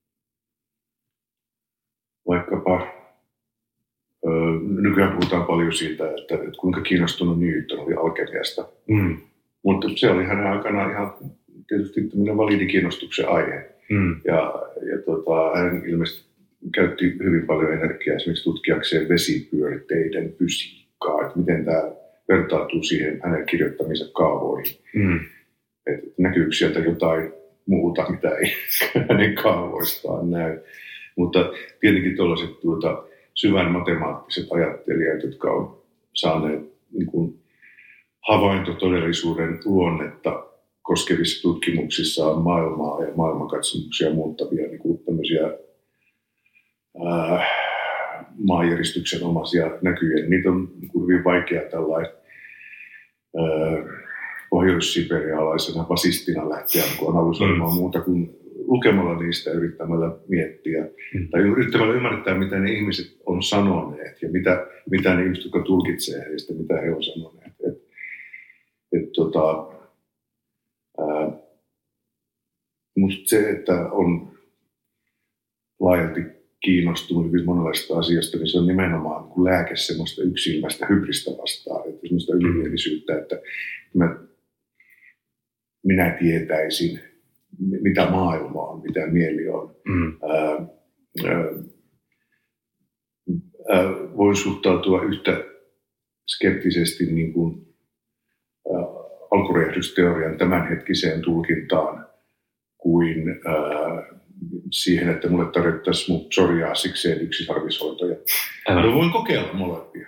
vaikkapa, nykyään puhutaan paljon siitä, että kuinka kiinnostunut Newton oli alkemiasta. Mm. Mutta se oli hänen aikanaan ihan tietysti tämmöinen validi kiinnostuksen aihe. Mm. Ja hän ilmeisesti käytti hyvin paljon energiaa esimerkiksi tutkiakseen vesipyörteiden fysiikkaa, että miten tämä vertautuu siihen hänen kirjoittamiinsa kaavoihin. Mm. Että näkyykö sieltä jotain muuta, mitä ei hänen kaavoistaan näy. Mutta tietenkin tuollaiset syvän matemaattiset ajattelijat, jotka on saaneet niin kuin havaintotodellisuuden luonnetta koskevissa tutkimuksissaan maailmaa ja maailmankatsomuksia muuttavia niin kuin tämmöisiä maanjäristyksen omaisia näkyjä. Niitä on niin kuin hyvin vaikea tällainen pohjois-siperialaisena basistina lähteä niin analysoimaan muuta kuin lukemalla niistä yrittämällä miettiä tai yrittämällä ymmärtää, mitä ne ihmiset on sanoneet ja mitä ne ihmiset, jotka tulkitsee heistä, mitä he on sanoneet. Mutta se, että on laajalti kiinnostunut hyvin monenlaista asiasta, niin se on nimenomaan niin kuin lääke semmoista yksilmäistä hybristä vastaan, että semmoista ylimielisyyttä, että minä tietäisin, mitä maailma on, mitä mieli on. Voin suhtautua yhtä skeptisesti niin kuin alkurehdysteorian tämänhetkiseen tulkintaan kuin siihen, että mulle tarjottaisiin mun psoriaasikseen yksisarvishoitoja. No, voin kokeilla molempia.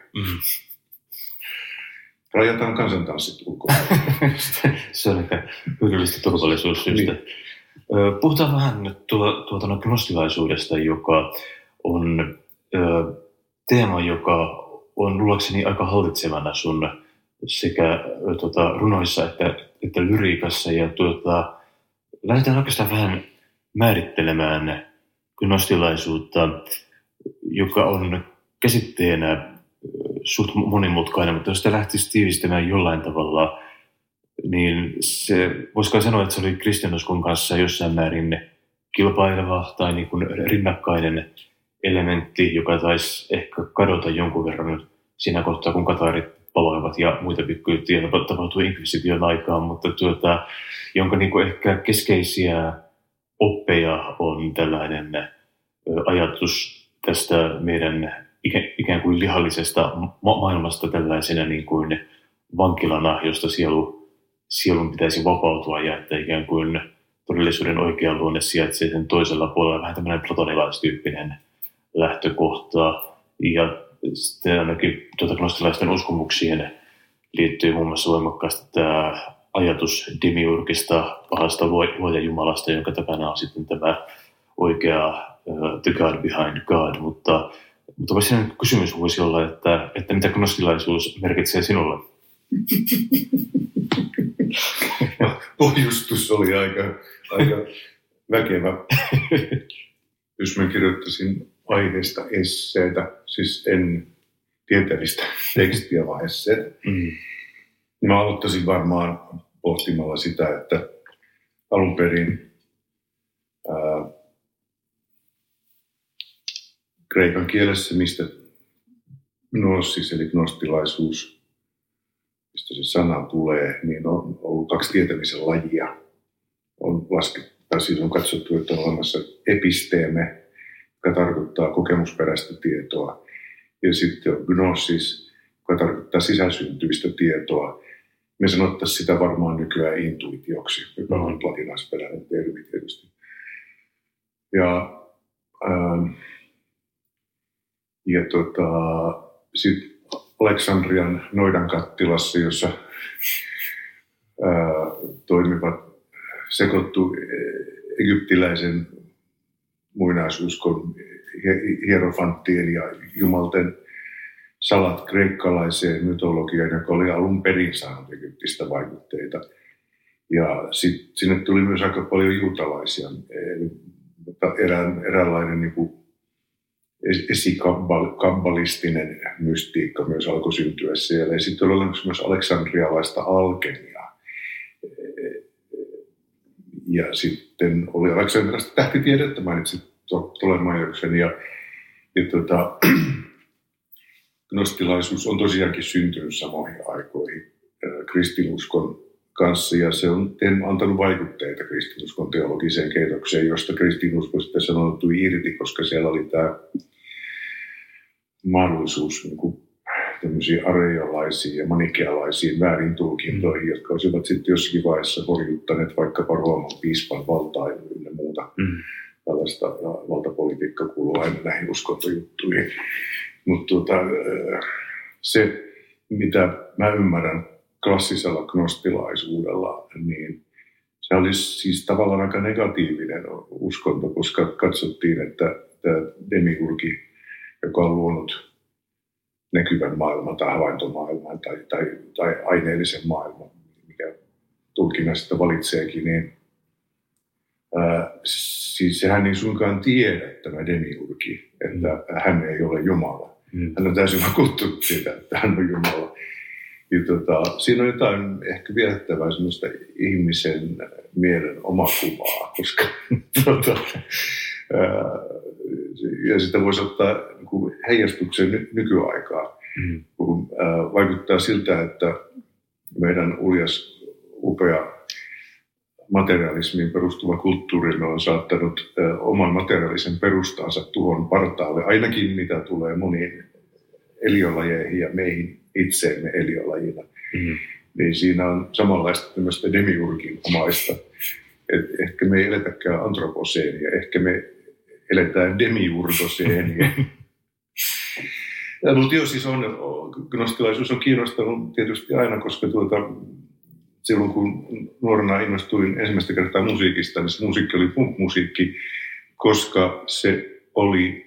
Rajataan kansantanssit ulkoa. Se on ehkä hyödyllistä turvallisuussyistä. Niin. Puhutaan vähän gnostilaisuudesta, joka on teema, joka on luulakseni aika hallitsevana sun sekä runoissa että lyriikassa. Ja lähdetään oikeastaan vähän määrittelemään gnostilaisuutta, joka on käsitteenä suht monimutkainen, mutta jos sitä lähtisi tiivistämään jollain tavalla, niin se voisiko sanoa, että se oli kristinuskon kanssa jossain määrin kilpaileva tai niin kuin rinnakkainen elementti, joka taisi ehkä kadota jonkun verran siinä kohtaa, kun kataarit paloivat ja muita pikkujuttuja tapahtui inkvisition aikaan, mutta jonka niin kuin ehkä keskeisiä oppeja on tällainen ajatus tästä meidän ikään kuin lihallisesta maailmasta tällaisena niin kuin vankilana, josta sielun pitäisi vapautua ja että ikään kuin todellisuuden oikea luonne sijaitsee sen toisella puolella. Vähän tämmöinen platonilaistyyppinen lähtökohta. Ja sitten ainakin gnostilaisten uskomuksiin liittyy muun muassa voimakkaasti tämä ajatus demiurgista, pahasta luojajumalasta, jonka takana on sitten tämä oikea the God behind God. Mutta kysymys voisi olla, että mitä gnostilaisuus merkitsee sinulle? Pohjustus oli aika väkevä. Jos mä kirjoittaisin aiheesta esseitä, siis en tieteellistä tekstiä, vaan esseitä, mä aloittaisin varmaan pohtimalla sitä, että alun perin kreikan kielessä, mistä gnosis eli gnostilaisuus, mistä se sana tulee, niin on ollut kaksi tietämisen lajia. Siis on katsottu, että on olemassa episteeme, joka tarkoittaa kokemusperäistä tietoa, ja sitten on gnosis, joka tarkoittaa sisäsyntyistä tietoa. Me sanottaisiin sitä varmaan nykyään intuitioksi, joka on latinaisperäinen termi tietysti. Ja sitten Aleksandrian noidan kattilassa, jossa toimivat sekoittu egyptiläisen muinaisuuskon hierofanttien ja jumalten salat kreikkalaiseen mytologiaan, joka oli alun perin saanut Egyptistä vaikutteita. Ja sinne tuli myös aika paljon juutalaisia. Eli eräänlainen niin kuin esikabbalistinen mystiikka myös alkoi syntyä siellä. Ja sitten oli olemassa myös aleksandrialaista alkemiaa. Ja sitten oli Aleksandriasta tähtitiedettä, mainitsin Ptolemaioksen. Ja gnostilaisuus on tosiaankin syntynyt samoihin aikoihin kristinuskon kanssa, ja se on antanut vaikutteita kristinuskon teologiseen keitokseen, josta kristinusko sitten sanoutui irti, koska siellä oli tämä mahdollisuus niin kuin tämmöisiin areialaisiin ja manikealaisiin väärintulkintoihin, jotka olisivat sitten jossakin vaiheessa horjuttaneet vaikkapa Rooman piispan valtaa ynnä muuta. Tällaista valtapolitiikka kuuluu aina näihin uskontojuttuihin. Mutta se, mitä mä ymmärrän klassisella gnostilaisuudella, niin se oli siis tavallaan aika negatiivinen uskonto, koska katsottiin, että tämä demiurgi, joka on luonut näkyvän maailman tai havaintomaailman tai aineellisen maailman, mikä tulkinnasta valitseekin, niin siis sehän ei suinkaan tiedä tämä demiurgi, että hän ei ole Jumala. Hän on täysin vakuuttunut siitä, että hän on Jumala. Ja siinä on jotain ehkä viehättävää semmoista ihmisen mielen omakuvaa, koska ja sitä voisi ottaa niin heijastuksen nykyaikaan, kun vaikuttaa siltä, että meidän uljas, upea materialismiin perustuva kulttuurimme on saattanut oman materiaalisen perustansa tuhon partaalle, ainakin mitä tulee moniin eliölajeihin ja meihin itseemme eliölajina. Niin siinä on samanlaista tämmöistä demiurgin omaista. Ehkä me ei eletäkään antroposeenia, ehkä me eletään demiurgoseenia. Mutta joo, siis gnostilaisuus on kiinnostanut tietysti aina, koska silloin kun nuorena innostuin ensimmäistä kertaa musiikista, niin se musiikki oli punk-musiikki, koska se oli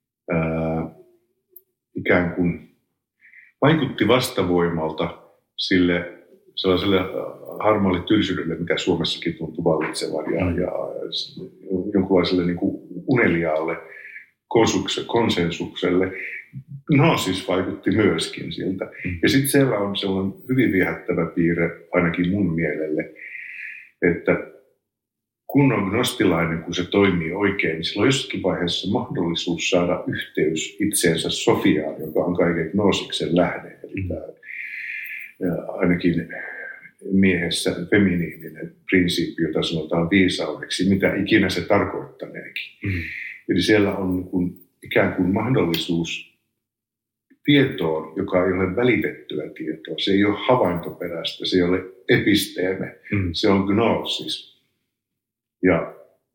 ikään kuin vaikutti vastavoimalta sille sellaiselle harmaalle tylsyydelle, mikä Suomessakin tuntui vallitsevan, ja jonkunlaiselle niin kuin uneliaalle konsensukselle. Gnosis vaikutti myöskin siltä. Ja sitten siellä on sellainen hyvin viehättävä piirre, ainakin mun mielelle, että kun on gnostilainen, kun se toimii oikein, niin sillä on jossakin vaiheessa mahdollisuus saada yhteys itseensä Sofiaan, joka on kaiken gnosiksen lähde. Eli tämä, ainakin miehessä feminiininen prinsiippi, jota sanotaan viisaudeksi, mitä ikinä se tarkoittaneekin. Eli siellä on ikään kuin mahdollisuus tietoon, joka ei ole välitettyä tietoa. Se ei ole havaintoperäistä, se ei ole episteeme, se on gnosis. Ja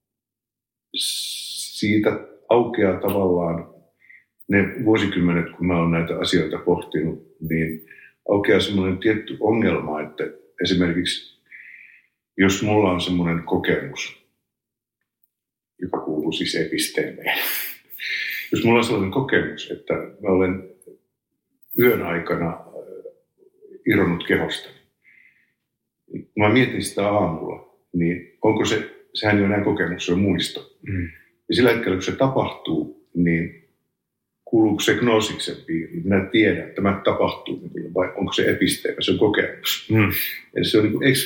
siitä aukeaa tavallaan ne vuosikymmenet, kun mä oon näitä asioita pohtinut, niin aukeaa semmoinen tietty ongelma, että esimerkiksi jos mulla on semmoinen kokemus, joka kuuluu siis episteemeen, jos mulla on sellainen kokemus, että mä olen yön aikana irronnut kehostani, kun mä mietin sitä aamulla, niin onko sehän ei ole enää kokemus, se on muisto. Ja sillä hetkellä, kun se tapahtuu, niin kuuluuko se gnosiksen piiriin? Minä tiedän, että tämä tapahtuu, vai onko se episteemä, se on kokemus. Eli se on niin kuin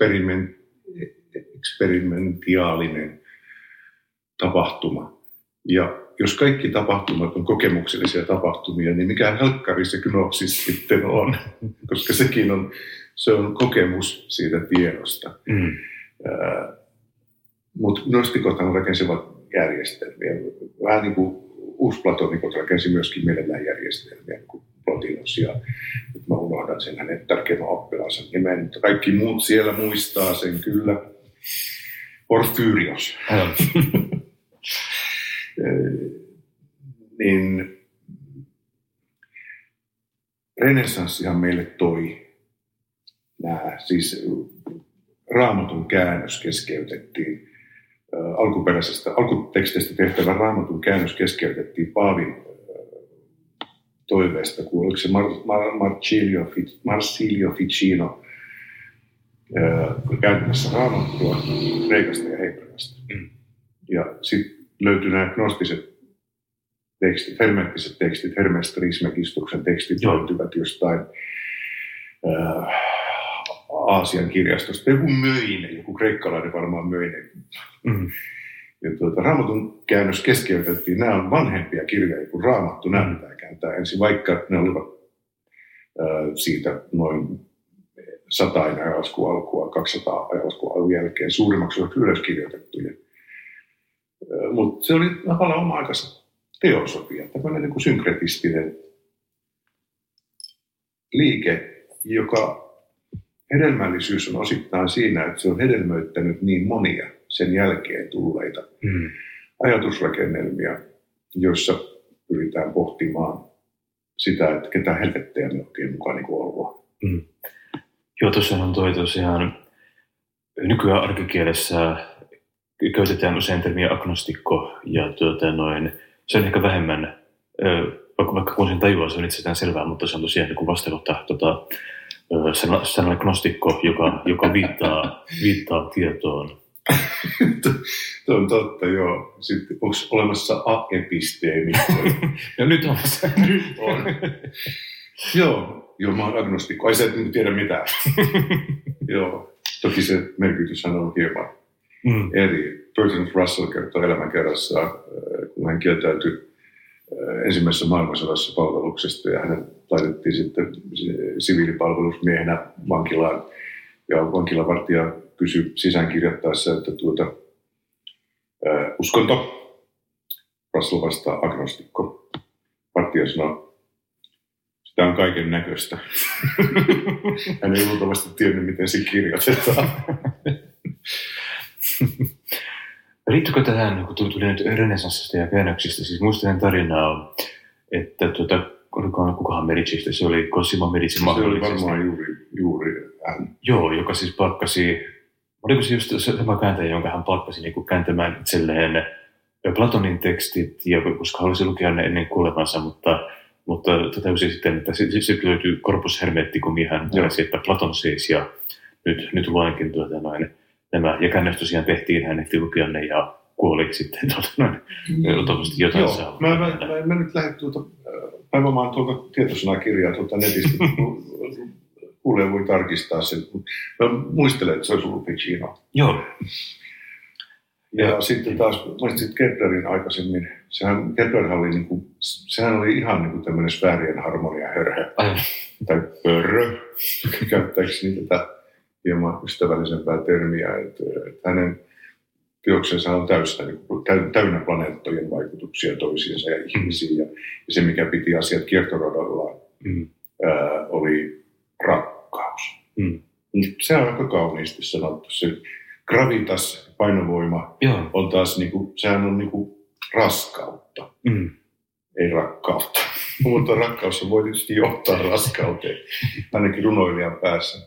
eksperimentiaalinen tapahtuma. Ja jos kaikki tapahtumat on kokemuksellisia tapahtumia, niin mikä helkkari se gnosis sitten on? Koska se on kokemus siitä tiedosta. Mutta gnostikothan rakensivat järjestelmiä. Vähän niin kuin uusplatonikot rakensi myöskin mielellään järjestelmiä, niin kuin Plotinos. Ja nyt mä unohdan sen hänen tärkeimmän oppilaansa nimen, mutta kaikki muut siellä muistaa sen kyllä. Porfyrios. Niin renessanssihan meille toi nämä, siis Raamatun käännös keskeytettiin, alkuteksteistä tehtävä Raamatun käännös keskeytettiin Paavin toiveesta, kun oliko se Marsilio Ficino, kääntämässä Raamattua kreikasta ja hebreasta. Ja sitten löytyi nämä gnostiset tekstit, hermeettiset tekstit, Hermes Trismegistuksen tekstit löytyvät jostain Aasian kirjastosta. Joku kreikkalainen varmaan möinen. Ja Raamatun käännös keskeytettiin. Nämä on vanhempia kirjoja kuin Raamattu. Nämä pitää kääntää ensin, vaikka ne olivat siitä noin 100 ajanlaskun alkua, 200 ajanlaskun alun jälkeen. Suurimmaksi ovat ylöskirjoitettuja. Mutta se oli tavallaan oma aikansa teosofia, tämmöinen niin kuin synkretistinen liike, joka hedelmällisyys on osittain siinä, että se on hedelmöittänyt niin monia sen jälkeen tulleita ajatusrakennelmia, joissa pyritään pohtimaan sitä, että ketä helvetteä me oikein mukaan niin olla. Joo, tuossa on toi tosiaan nykyään arkikielessä käytetään usein termiä agnostikko ja se on ehkä vähemmän, vaikka kun sen tajuaa, se on itsestään selvää, mutta se on tosiaan niin vastakohta sellainen agnostikko, joka viittaa tietoon. Tuo on totta, joo. Sitten onko olemassa aepisteemikko? No nyt on se. Nyt on. Joo, mä oon agnostikko. Ai sä et tiedä mitään. Joo, toki se merkityshän on hieman eri. Bertrand Russell kertoo elämänkerrassaan, kun hän kieltäytyi ensimmäisessä maailmansodassa palveluksesta ja hänet laitettiin sitten siviilipalvelusmiehenä vankilaan. Ja vankilavartija kysyi sisäänkirjoittaessa, että uskonto. Russell vastaa agnostikko. Vartija sanoi, sitä on kaiken näköistä. Hän ei luultavasti tiennyt, miten se kirjoitetaan. Liittyykö tähän, kun tuli nyt renessanssista ja käännöksistä, siis muistelen tarinaa, että kukahan Medicistä, se oli Cosimo Medici mahdollisesti. Se oli varmaan juuri hän. Joo, joka siis palkkasi, oliko se just sama kääntäjä, jonka hän palkkasi niin kääntämään itselleen Platonin tekstit, ja koska halusi lukea ne ennen kuolemansa, mutta tajusi sitten, että sitten löytyy Corpus Hermeticum, ja hän peräsi, että Platon siis, ja nyt luenkin nämä, ja käännös tosiaan tehtiin, hän ehti lukea ne, ja kuoli sitten toivottavasti jotain saa. Mä nyt lähden päivämaan tietosanakirjaa netistä, kuulee voi tarkistaa sen. Mä muistelen, että se olisi ollut Ficino. Joo. Ja sitten taas, mainitsit Keplerin aikaisemmin, Keplerhän oli, sehän oli ihan niin kuin tämmöinen sfäärien harmonia hörhö. Tai pörrö, käyttääkseni tätä hieman ystävällisempää termiä, että hänen teoksensa on täynnä planeettojen vaikutuksia toisiinsa ja ihmisiin, ja se, mikä piti asiat kiertoradallaan, oli rakkaus. Se on aika kauniisti sanottu. Se gravitas, painovoima, on taas, sehän on raskautta, ei rakkautta. Mutta rakkaus voi tietysti johtaa raskauteen, ainakin runoilijan päässä.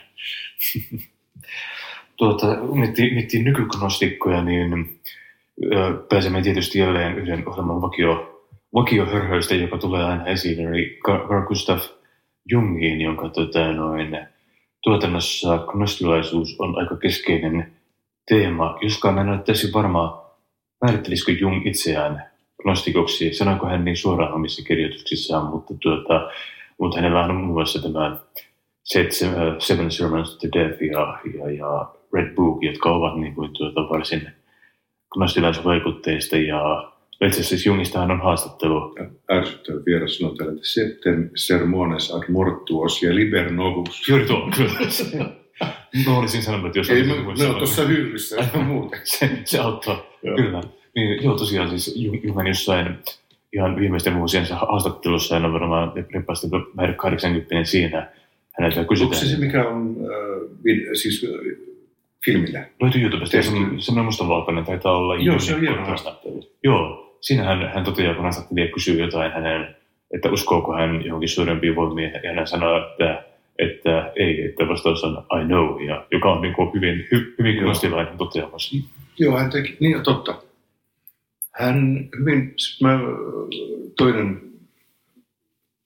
Miettii nykygnostikkoja, niin pääsemme tietysti jälleen yhden ohjelman vakiohörhöistä, joka tulee aina esiin, eli Carl Gustav Jungiin, jonka tuotannossa gnostilaisuus on aika keskeinen teema. Joskaan en ole täysin varma, määrittelisikö Jung itseään gnostikoksi, sanoiko hän niin suoraan omissa kirjoituksissaan, mutta hänellä on muun muassa tämä Seven Sermons to Death ja Red Book, jotka ovat niin kuin varsin gnostilaisvaikutteista. Ja itse asiassa Jungistahan on haastattelu. Ärsyttävä vieras sanoo täällä, että Septem sermones ad mortuos ja liber novus. Juuri tuo, kyllä. No olisin sanonut, että jos... Ei, ne on tuossa hyllyssä ja muuten. se auttaa, kyllä. Niin, joo, tosiaan siis Jungin jossain ihan viimeisten vuosiensa haastattelussa, en ole varmaan reippaasti 80 siinä. Häneltä kysytään. Onko se mikä on siis filmillä? Löytyy YouTubesta. Semmoinen mustavalkoinen taitaa olla. Joo, se on hieno haastattelu. Joo, siinä hän toteaa, kun haastattelija kysyy jotain hänen, että uskooko hän johonkin suurempiin voimiin, ja hän sanoo, että ei, että vastaus on I know, ja joka on niin kuin hyvin gnostilainen toteamus. Joo, hän teki, niin totta. Hän hyvin, toinen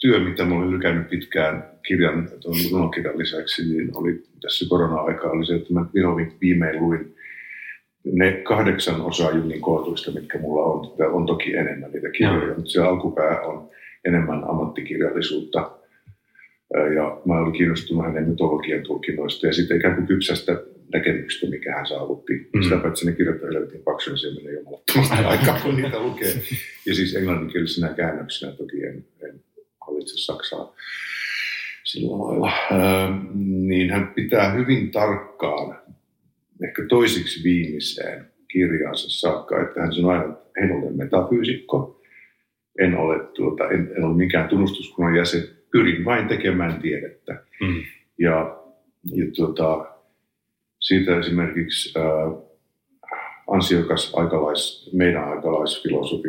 työ, mitä mä olin lykännyt pitkään tuon runokirjan lisäksi, niin oli tässä korona-aikaa oli se, että mä viimein luin ne 8 osaa Jungin kootuista, mitkä mulla on toki enemmän niitä kirjoja, mutta se alkupää on enemmän ammattikirjallisuutta. Ja mä olin kiinnostunut hänen mytologian tulkinnoista ja sitten ikään kuin kypsästä näkemyksestä, mikä hän saavutti. Sitä paitsi ne kirjoittaa helvetin paksuja, se menee jumalattomasti aikaa, kun niitä lukee. Ja siis englanninkielisenä käännöksenä toki en hallitse saksaa sillä lailla. Niin hän pitää hyvin tarkkaan, ehkä toisiksi viimeiseen kirjaansa saakka, että hän sanoi aina, että en ole metafyysikko, en ole mikään tunnustuskunnan jäsen, pyrin vain tekemään tiedettä. Ja siitä esimerkiksi ansiokas meidän aikalaisfilosofi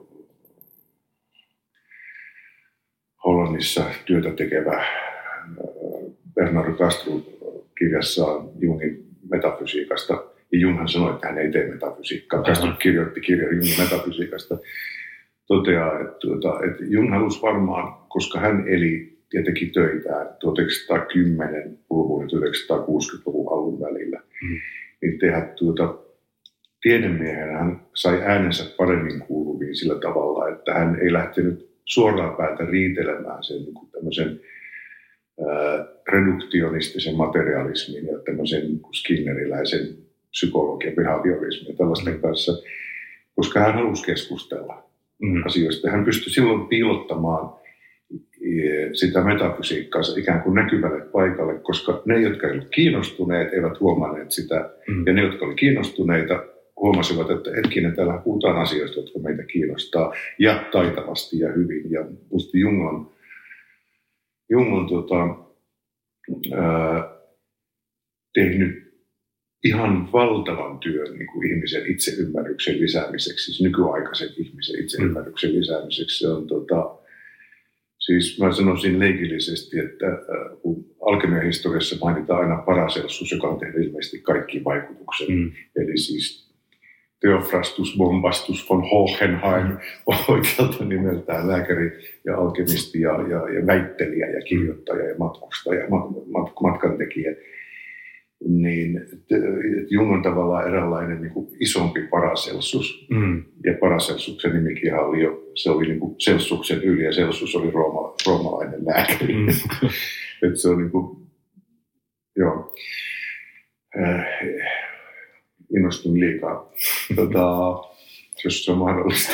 Hollannissa työtä tekevä Bernard Castro kirjassaan Jungin metafysiikasta. Ja Junghan sanoi, että hän ei tee metafysiikkaa. Castro kirjoitti kirjan Jungin metafysiikasta. Toteaa, että Jung halusi varmaan, koska hän eli ja teki töitään 1910-luvun ja 1960-luvun alun välillä, niin tehdä tiedemiehenä hän sai äänensä paremmin kuuluviin sillä tavalla, että hän ei lähtenyt suoraan päätä riitelemään sen niin tämmöisen reduktionistisen materialismin ja tämmöisen skinneriläisen psykologian, behaviorismin ja tällaisten kanssa, koska hän halusi keskustella asioista. Hän pystyi silloin piilottamaan sitä metafysiikkaa ikään kuin näkyvälle paikalle, koska ne, jotka eivät kiinnostuneet, eivät huomanneet sitä, ja ne, jotka olivat kiinnostuneita, huomasivat, että hetkinen, täällä puhutaan asioista, jotka meitä kiinnostaa, ja taitavasti ja hyvin. Ja musta Jung on tehnyt ihan valtavan työn niin kuin ihmisen itseymmärryksen lisäämiseksi, siis nykyaikaisen ihmisen itseymmärryksen lisäämiseksi. Se on siis mä sanoisin leikillisesti, että kun alkemian historiassa mainitaan aina Paracelsus, joka on tehnyt ilmeisesti kaikki vaikutukset. Eli siis Theophrastus Bombastus von Hohenheim, oikealta nimeltään lääkäri ja alkemisti ja väittelijä ja kirjoittaja ja matkustaja, matkantekijä. Niin Jung on tavallaan eräänlainen niin kuin isompi Paracelsus. Ja Paracelsuksen nimikin oli jo, se oli niin kuin Celsuksen yli, ja Celsus oli roomalainen lääkäri. Että se on niin kuin, joo, innostun liikaa, jos se on mahdollista.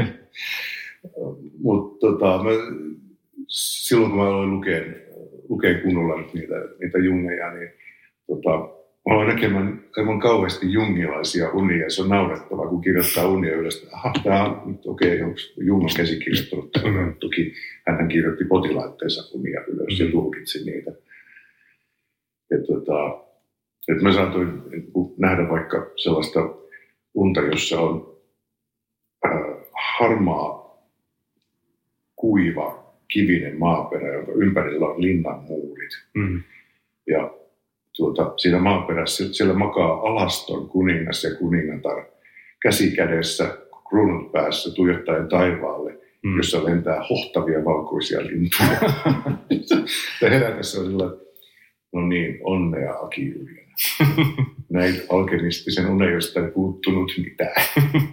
Mutta silloin kun mä aloin lukea kunnolla nyt niitä Jungeja, niin mä aloin näkemään aivan kauheasti jungilaisia unia. Se on naurettavaa, kun kirjoittaa unia ylös. Tämä on okei, Jung on käsikirjoittanut tämän. Toki hän kirjoitti potilaitteensa unia ylös ja tulkitsi niitä. Että mä saatoin nähdä vaikka sellaista unta, jossa on harmaa, kuiva, kivinen maaperä, jonka ympärillä on linnan muurit. Ja siinä maaperässä siellä makaa alaston kuningas ja kuningatar käsi kädessä, kruunut päässä, tuijottaen taivaalle, jossa lentää hohtavia valkoisia lintuja. Ja herätessä on sillä, no niin, onnea Aki Ylinen. Näin alkemistisen unen, josta ei puuttunut mitään.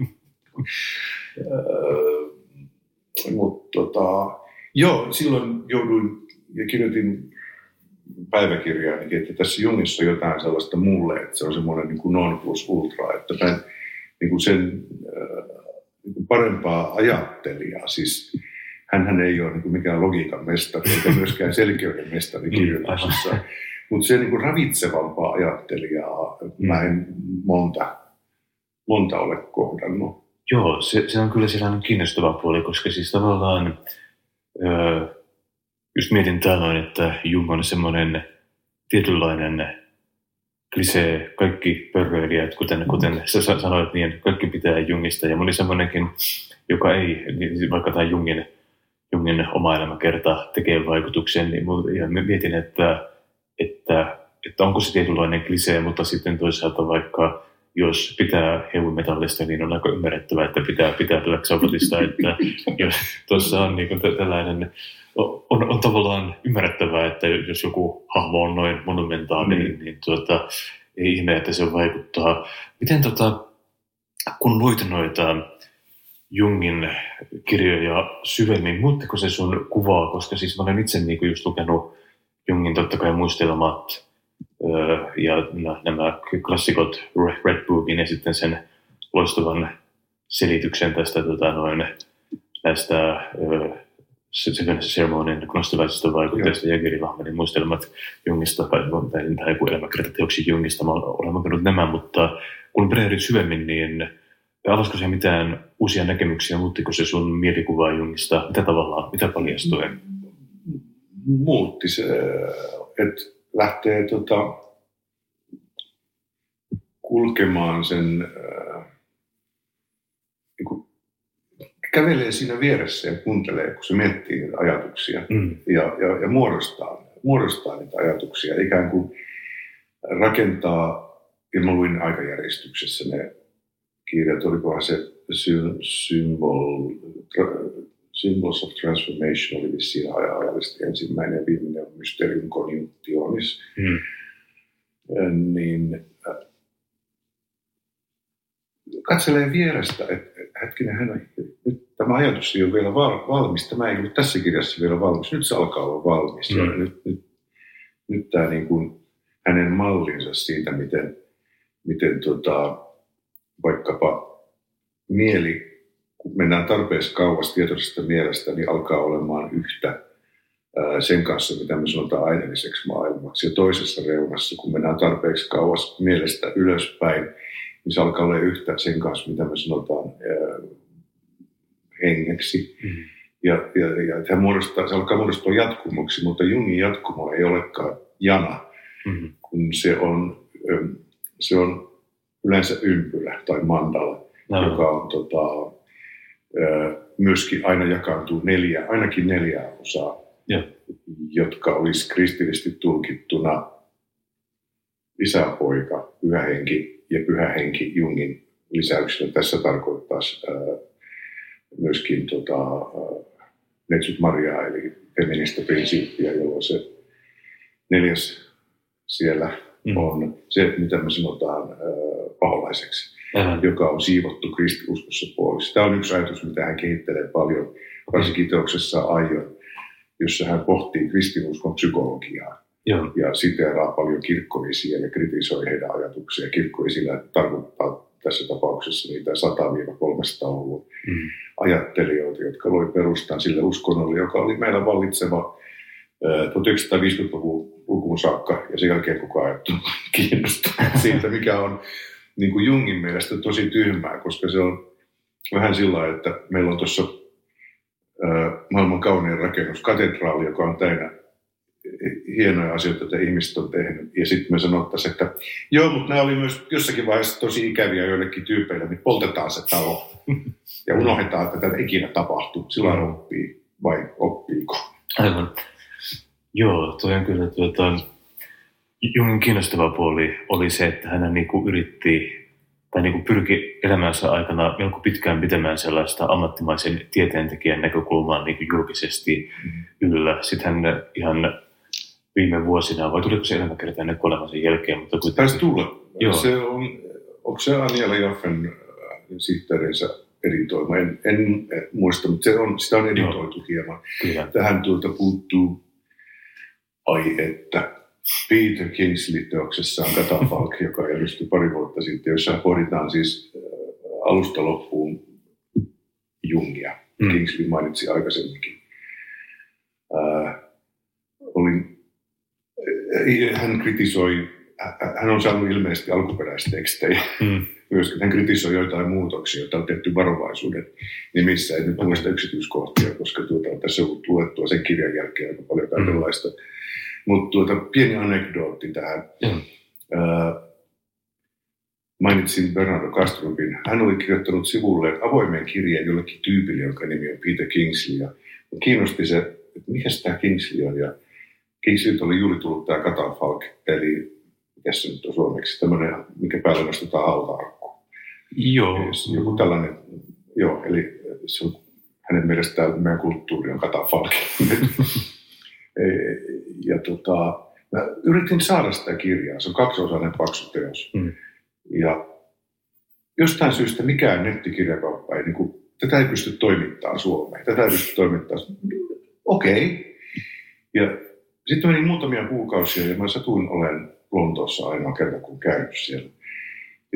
Mutta joo, silloin jouduin ja kirjoitin päiväkirjaa, että tässä Jungissa on jotain sellaista mulle, että se on semmoinen niin kuin non plus ultra, että mä niin kuin sen niin kuin parempaa ajattelijaa, siis hänhän ei ole niin kuin mikään logiikan mestari, eikä myöskään selkeyden mestari kirjoituksessa, mutta se niin kuin ravitsevampaa ajattelijaa mä en monta ole kohdannut. Joo, se on kyllä sellainen kiinnostava puoli, koska siis tavallaan just mietin tällöin, että Jung on semmoinen tietynlainen klisee, kaikki pörröilijät, kuten sä sanoit, niin kaikki pitää Jungista. Ja moni semmoinenkin, joka ei, niin vaikka tämä Jungin oma elämäkerta tekee vaikutuksen, niin mietin, että onko se tietynlainen klisee, mutta sitten toisaalta vaikka jos pitää heavy metallista, niin on aika ymmärrettävää, että pitää Black Sabbathista, että jos tuossa on niin tällainen on tavallaan ymmärrettävää, että jos joku hahmo on noin monumentaalinen, niin ei ihme, että se vaikuttaa. Miten kun luit noita Jungin kirjoja syvemmin, muuttiko se sun kuvaa? Koska siis mä olen itse niinku just lukenut Jungin totta kai muistelmat ja nämä klassikot Red Bookin ja sitten sen loistavan selityksen tästä näistä Seven Ceremonien gnostilaisista vaikutteista ja Jägerilahmenin muistelmat Jungista tai joku elämäkertateoksi Jungista. Mä olen lukenut nämä, mutta kun perehdyt syvemmin, niin avasko se mitään uusia näkemyksiä? Muuttiko se sun mielikuvaa Jungista? Mitä paljastui? Muutti se, että lähtee kulkemaan sen, kävelee siinä vieressä ja kuuntelee, kun se miettii niitä ajatuksia ja muodostaa niitä ajatuksia. Ikään kuin rakentaa, ja mä luin aikajärjestyksessä ne kirjat, olikohan se Symbols of Transformation oli vissiin ajallisesti ensimmäinen ja viimeinen on Mysterium Conjunctionis. Niin katselee vierestä, että hetkinen, nyt tämä ajatus ei ole vielä valmis, tämä ei ole tässä kirjassa vielä valmis, nyt se alkaa olla valmis. Ja nyt tämä niin kuin hänen mallinsa siitä, miten vaikkapa mieli, kun mennään tarpeeksi kauas tietoisesta mielestä, niin alkaa olemaan yhtä sen kanssa, mitä me sanotaan aineelliseksi maailmaksi. Ja toisessa reunassa, kun mennään tarpeeksi kauas mielestä ylöspäin, niin se alkaa olla yhtä sen kanssa, mitä me sanotaan hengeksi. Ja se alkaa muodostua jatkumoksi, mutta Jungin jatkumo ei olekaan jana, kun se on yleensä ympyrä tai mandala, joka on myöskin aina jakaantuu ainakin 4 osaa, jotka olisi kristillisesti tulkittuna isä, poika, pyhä henki ja pyhä henki Jungin lisäyksenä. Tässä tarkoittaisi myöskin Neitsyt Mariaa, eli feministä prinsiippiä, jolloin se 4. siellä on se, mitä me sanotaan paholaiseksi, joka on siivottu kristiuskossa pois. Tämä on yksi ajatus, mitä hän kehittelee paljon, varsinkin teoksessa Aion, jossa hän pohtii kristinuskon psykologiaa. Ja siteeraa paljon kirkkoisiä ja kritisoi heidän ajatuksia. Kirkkoisilla tarkoittaa tässä tapauksessa niitä 100-300-luvun ajattelijoita, jotka loi perustan sille uskonnolle, joka oli meillä vallitseva 1950-luvun saakka ja sen jälkeen koko ajan kiinnostunut siitä, mikä on niin kuin Jungin mielestä tosi tyhmää, koska se on vähän sillä lailla, että meillä on tuossa maailman kaunein rakennus, katedraali, joka on täynnä hienoja asioita, joita ihmiset on tehnyt. Ja sitten me sanottaisiin, että joo, mutta nämä oli myös jossakin vaiheessa tosi ikäviä joillekin tyypeille, niin poltetaan se talo ja unohdetaan, että tätä ikinä tapahtuu. Silloin oppii, vai oppiiko? Aivan. Joo, toi on kyllä Jungin kiinnostava puoli oli se, että hän niinku yritti tai niinku pyrki elämänsä aikana melko pitkään pitämään sellaista ammattimaisen tieteentekijän näkökulmaa niinku julkisesti yllä. Sitten hän ihan viime vuosina, vai tuliko se elämäkerta ennen kuolemansa jälkeen? Mutta taisi tulla. Joo. Onko se Aniela Jaffen sihteerinsä editoima? En muista, mutta sitä on editoitu hieman. Tähän puuttuu että Peter Kingsley-teoksessaan Katafalk, joka ilmestyi pari vuotta sitten, jossa pohditaan siis alusta loppuun Jungia. Kingsley mainitsi aikaisemminkin. Hän on saanut ilmeisesti alkuperäistekstejä. Myöskin hän kritisoi joitain muutoksia, joita on tehty varovaisuuden nimissä. En nyt muista yksityiskohtia, koska on tässä ollut luettua sen kirjan jälkeen aika paljon kaikenlaista. Mutta pieni anekdootti tähän. Mainitsin Bernardo Kastrupin. Hän oli kirjoittanut sivulle avoimen kirjeen jollekin tyypille, jonka nimi on Peter Kingsley. Ja kiinnosti se, että mikä tämä Kingsley on. Ja Kingsley oli juuri tullut tämä Katafalk, eli mikä se nyt on suomeksi, tämmöinen, mikä päälle nostetaan alta-arkku. Joo. Joku tällainen, eli se on hänen mielestään meidän kulttuuri on katafalki. Ja mä yritin saada sitä kirjaa, se on 2-osainen paksu teos. Ja jostain syystä mikään nettikirjakauppa ei, tätä ei pysty toimittamaan Suomeen. Tätä ei pysty toimittamaan. Okei. Ja sitten meni muutamia kuukausia ja mä satuin olen Lontoossa ainoa kerta, kun käynyt siellä. Ja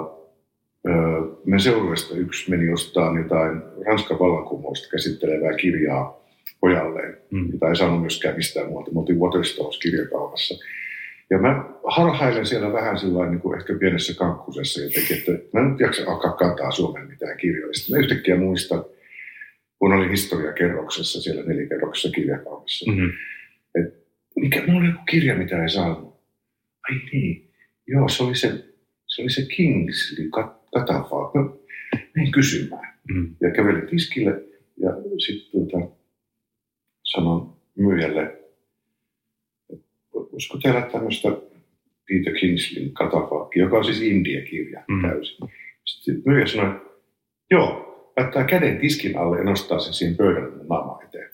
me seuraavasta yksi meni ostamaan jotain Ranskan vallankumousta käsittelevää kirjaa pojalleen, jota ei saanut myöskään mistään muuta. Me oltiin Waterstones kirjakaupassa. Ja mä harhailen siellä vähän sillain niin kuin ehkä pienessä kankkusessa jotenkin, että mä nyt jaksa alkaa kantaa Suomen mitään kirjoista. Mä yhtäkkiä muistan, kun olin historiakerroksessa siellä 4-kerroksessa kirjakaupassa. Että mulla oli joku kirja, mitä ei saanut. Ai niin, joo, se oli se Kingsley Catafalque. Mä menin kysymään ja kävelin tiskille ja sitten sanon myyjälle, että olisiko teillä tämmöistä Peter Kingsleyn Catafalque, joka on siis India-kirja täysin. Sitten myyjä sanoi, että joo, laittaa käden tiskin alle ja nostaa sen siihen pöydälle mun naama eteen.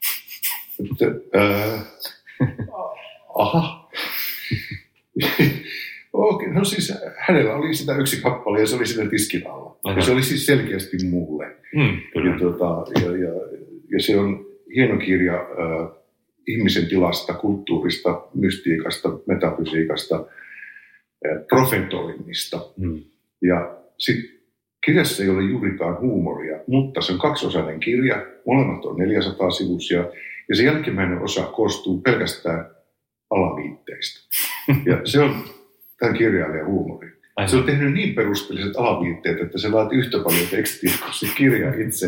Aha. Okei, no siis hänellä oli sitä yksi kappale ja se oli sitä tiskin alla. Ja se oli siis selkeästi mulle. Ja se on hieno kirja ihmisen tilasta, kulttuurista, mystiikasta, metafysiikasta, profetoinnista. Ja sitten kirjassa ei ole juurikaan huumoria, mutta se on 2-osainen kirja. Molemmat on 400 sivuisia ja se jälkimmäinen osa koostuu pelkästään alaviitteistä. Ja se on tämän kirjailijan huumori. Se on tehnyt niin perusteelliset alaviitteet, että se laati yhtä paljon tekstiä kuin se kirja itse.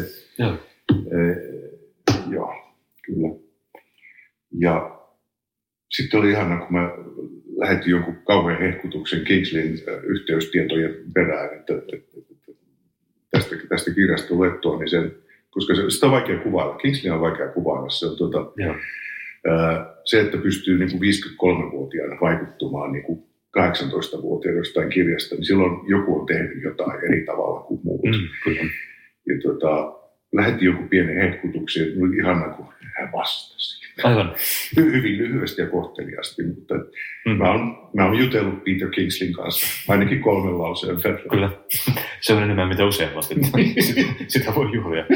Joo, kyllä. Ja sitten oli ihana, kun mä lähetin jonkun kauhean hehkutuksen Kingsleyn yhteystietojen perään, että tästä kirjasta luettua, niin sen, koska sitä on vaikea kuvailla. Kingsley on vaikea kuvailla. Se on se, että pystyy niin kuin 53-vuotiaana vaikuttumaan niin kuin 18-vuotiaana jostain kirjasta, niin silloin joku on tehnyt jotain eri tavalla kuin muut. Ja lähetin joku pienen hehkutuksen, ja oli ihana, kun hän vastasi. Aivan. Hyvin lyhyesti ja kohteliaasti, mutta mä oon jutellut Peter Kingsleyn kanssa ainakin 3 lauseen verran. Kyllä. Se on enemmän mitä useammasti. Sitä voi juhlia.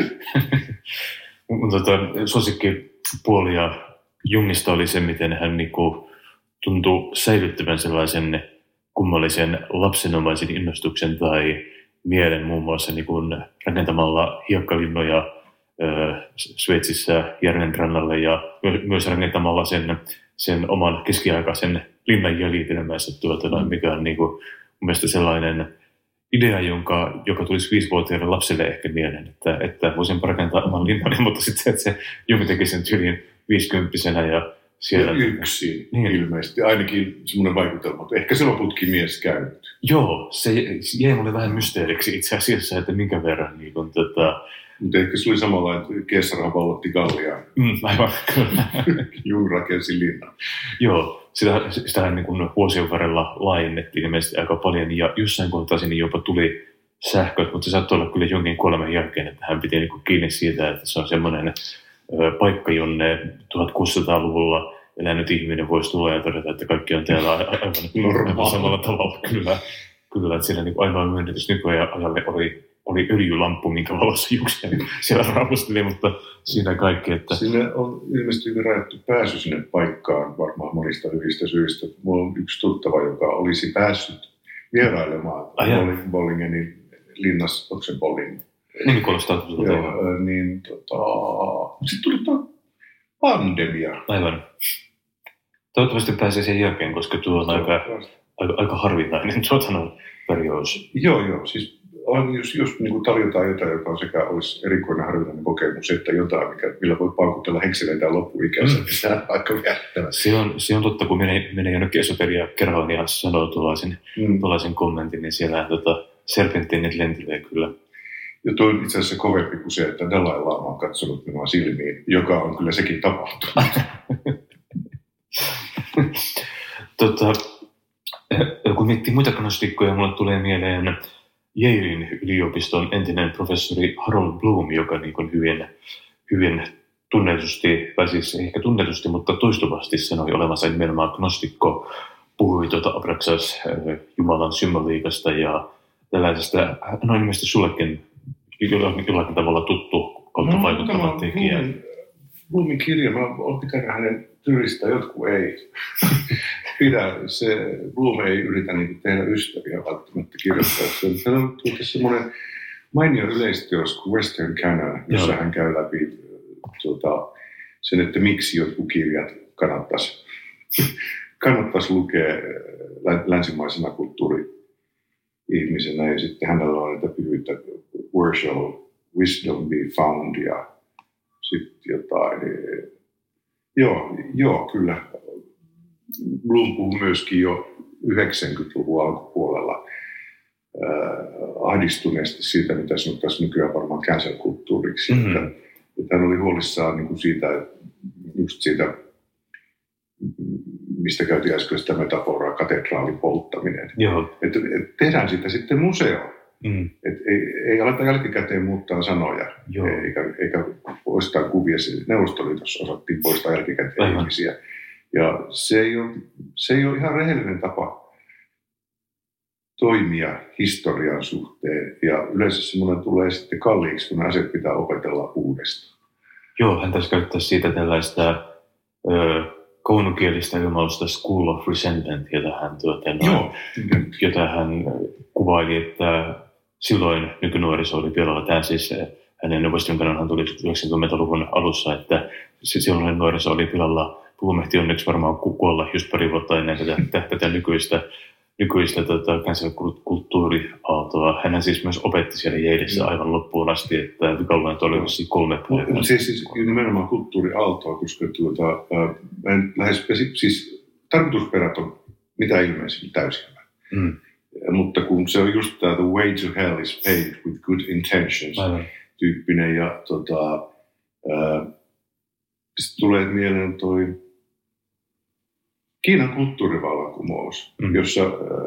Suosikkipuolia Jungista oli se, miten hän tuntui säilyttävän sellaisen kummallisen lapsenomaisen innostuksen tai mielen muun muassa rakentamalla hiekkalinnoja Sveitsissä järven rannalle ja myös rakentamalla sen oman keskiaikaisen linnan jäljitelmänsä, mikä on mun mielestä sellainen idea, joka tulisi 5-vuotiaille lapsille ehkä mieleen, että voisin rakentaa oman linnani, mutta sitten että se Jung teki sen tyylin 50-vuotiaana ja siellä... Ja yksin ilmeisesti, ainakin semmoinen vaikutelma, että ehkä se loputkin mies käynyt. Joo, se jäi mulle vähän mysteeriksi itse asiassa, että minkä verran Mutta ehkä se oli samalla, että Kesarhan vallotti Galliaan. Aivan, kyllä. Jung rakensi linnan. Joo, sitä vuosien varrella laajennettiin ilmeisesti aika paljon, ja jossain kohtaa sinne jopa tuli sähköt, mutta se saattoi olla kyllä Jungin kuoleman jälkeen, että hän piti kiinni siitä, että se on semmoinen paikka, jonne 1600-luvulla elänyt ihminen voisi tulla ja todeta, että kaikki on täällä aivan samalla tavalla. Kyllä, että siellä ainoa myönnytys nykyajalle oli öljylamppu, minkä valossa Juksia siellä raapusteli, mutta siinä kaikki. Että... Siinä on ilmeisesti hyvin rajattu pääsy sinne paikkaan varmaan monista hyvistä syistä. Mulla on yksi tuttava, joka olisi päässyt vierailemaan Bollingenin linnassa, onko se Bolling? Niin kuulostaa. Sitten tuli tuo pandemia. Aivan. Toivottavasti pääsee sen jälkeen, koska tuo on aika harvinainen tarjous. Joo. Siis jos niin tarjotaan jotain, joka on sekä olisi erikoinen harvinainen kokemus, että jotain, millä voi paukutella henkseleitä loppuikänsä, niin se on aika viettävä. Se on totta, kun menee jonnekin esoteria-kerhoon ja sanoo tuollaisen kommentin, niin siellä serpenttiinit lentelee kyllä. Ja tuo on itse asiassa kovempi kuin se, että Dalai Lama on katsonut minua silmiin, joka on kyllä sekin tapahtunut. Kun miettii muita gnostikkoja, mulle tulee mieleen Yalein yliopiston entinen professori Harold Bloom, joka niin kuin hyvin tunnetusti, tai siis ehkä tunnetusti, mutta toistuvasti sanoi olevansa nimenomaan gnostikko, puhui Abraxas Jumalan symboliikasta ja tällaisesta, no ilmeisesti sullekin jollakin tavalla tuttu kautta vaikuttava tekijä. Bloomin kirja, mä oon pitänyt hänen tyristä, jotkut ei pidä. Bloom ei yritä niin tehdä ystäviä välttämättä kirjoittaa. Se on semmoinen mainio yleisteos kuin Western Canon, jossa hän käy läpi sen, että miksi jotkut kirjat kannattaisi lukea länsimaisena kulttuuri-ihmisenä. Ja sitten hänellä on näitä pyhyitä, where shall wisdom be found, ja sitten jotain. Joo, kyllä. Bloom puhui myöskin jo 90-luvun alkupuolella ahdistuneesti siitä, mitä sanottaisiin nykyään varmaan cancel-kulttuuriksi. Että hän oli huolissaan niin kuin siitä, just siitä, mistä käytiin äsken sitä metaforaa, katedraalin polttaminen. Että tehdään siitä sitten museo. Ei aleta jälkikäteen muuttaa sanoja, eikä poistaa kuvia. Neuvostoliitossa osattiin poistaa jälkikäteen ihmisiä. Ja se ei ole ihan rehellinen tapa toimia historian suhteen. Ja yleensä semmoinen tulee sitten kalliiksi, kun asiat pitää opetella uudestaan. Joo, hän taisi käyttää siitä tällaista kaunokielistä ilmausta School of Resentment, jota hän kuvaili, että silloin nykynuoriso oli pilalla. Tämä siis hänen Western Canonhan tuli 90-luvun alussa, että silloin nuoriso oli pilalla. Bloom ehti onneksi varmaan kuolla just pari vuotta ennen tätä nykyistä cancel-kulttuuriaaltoa. Hän siis myös opetti siellä Yalessa aivan loppuun asti, että kauan oli 3 päivää. Siis nimenomaan kulttuuriaaltoa, koska siis tarkoitusperät on mitä ilmeisin täysin. Mutta kun se on just tämä the way to hell is paved with good intentions tyyppinen, ja sitten tulee mieleen toi Kiinan kulttuurivallankumous, jossa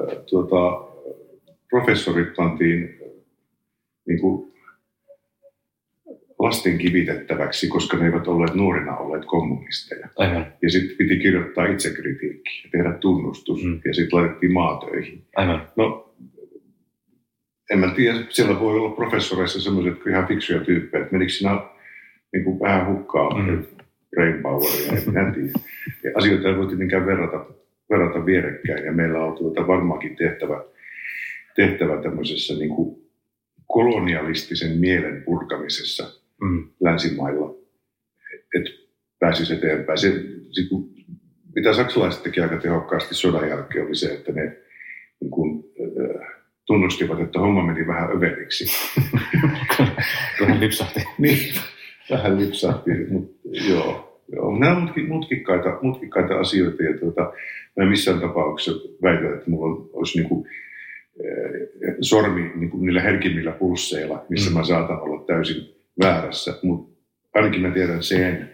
professorit pantiin niin kuin lasten kivitettäväksi, koska ne eivät olleet nuorina olleet kommunisteja. Ja sitten piti kirjoittaa itsekritiikki ja tehdä tunnustus, ja sitten laitettiin maatöihin. No, en mä tiedä, siellä voi olla professoreissa sellaiset ihan fiksuja tyyppejä, että menikö siinä niin kuin vähän hukkaa brainpoweria, en minä tiedä. Ja asioita ei voi tietenkään verrata vierekkäin, ja meillä on varmaankin tehtävä tämmöisessä niin kuin kolonialistisen mielen purkamisessa länsimailla, että pääsisi eteenpäin. Mitä saksalaiset teki aika tehokkaasti sodan jälkeen, oli se, että ne niin kuin, tunnustivat, että homma meni vähän överiksi. Vähän lipsahti. Niin, vähän lipsahti, mutta joo. Nämä on mutkikkaita asioita, ja mä en missään tapauksessa väitä, että mulla olisi niinku, sormi niinku niillä herkimmillä pulsseilla, missä mä saatan olla täysin väärässä, mutta ainakin mä tiedän sen.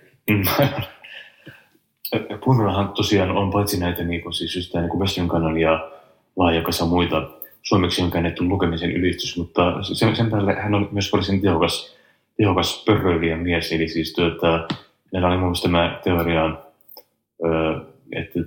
Puhumillahan tosiaan on paitsi näitä siis just niin Western Canon ja laaja kasa muita. Suomeksi on käännetty lukemisen ylistys, mutta sen päälle hän on myös varsin tehokas pörröilijä mies. Eli siis meillä oli muun muassa tämä teoria, että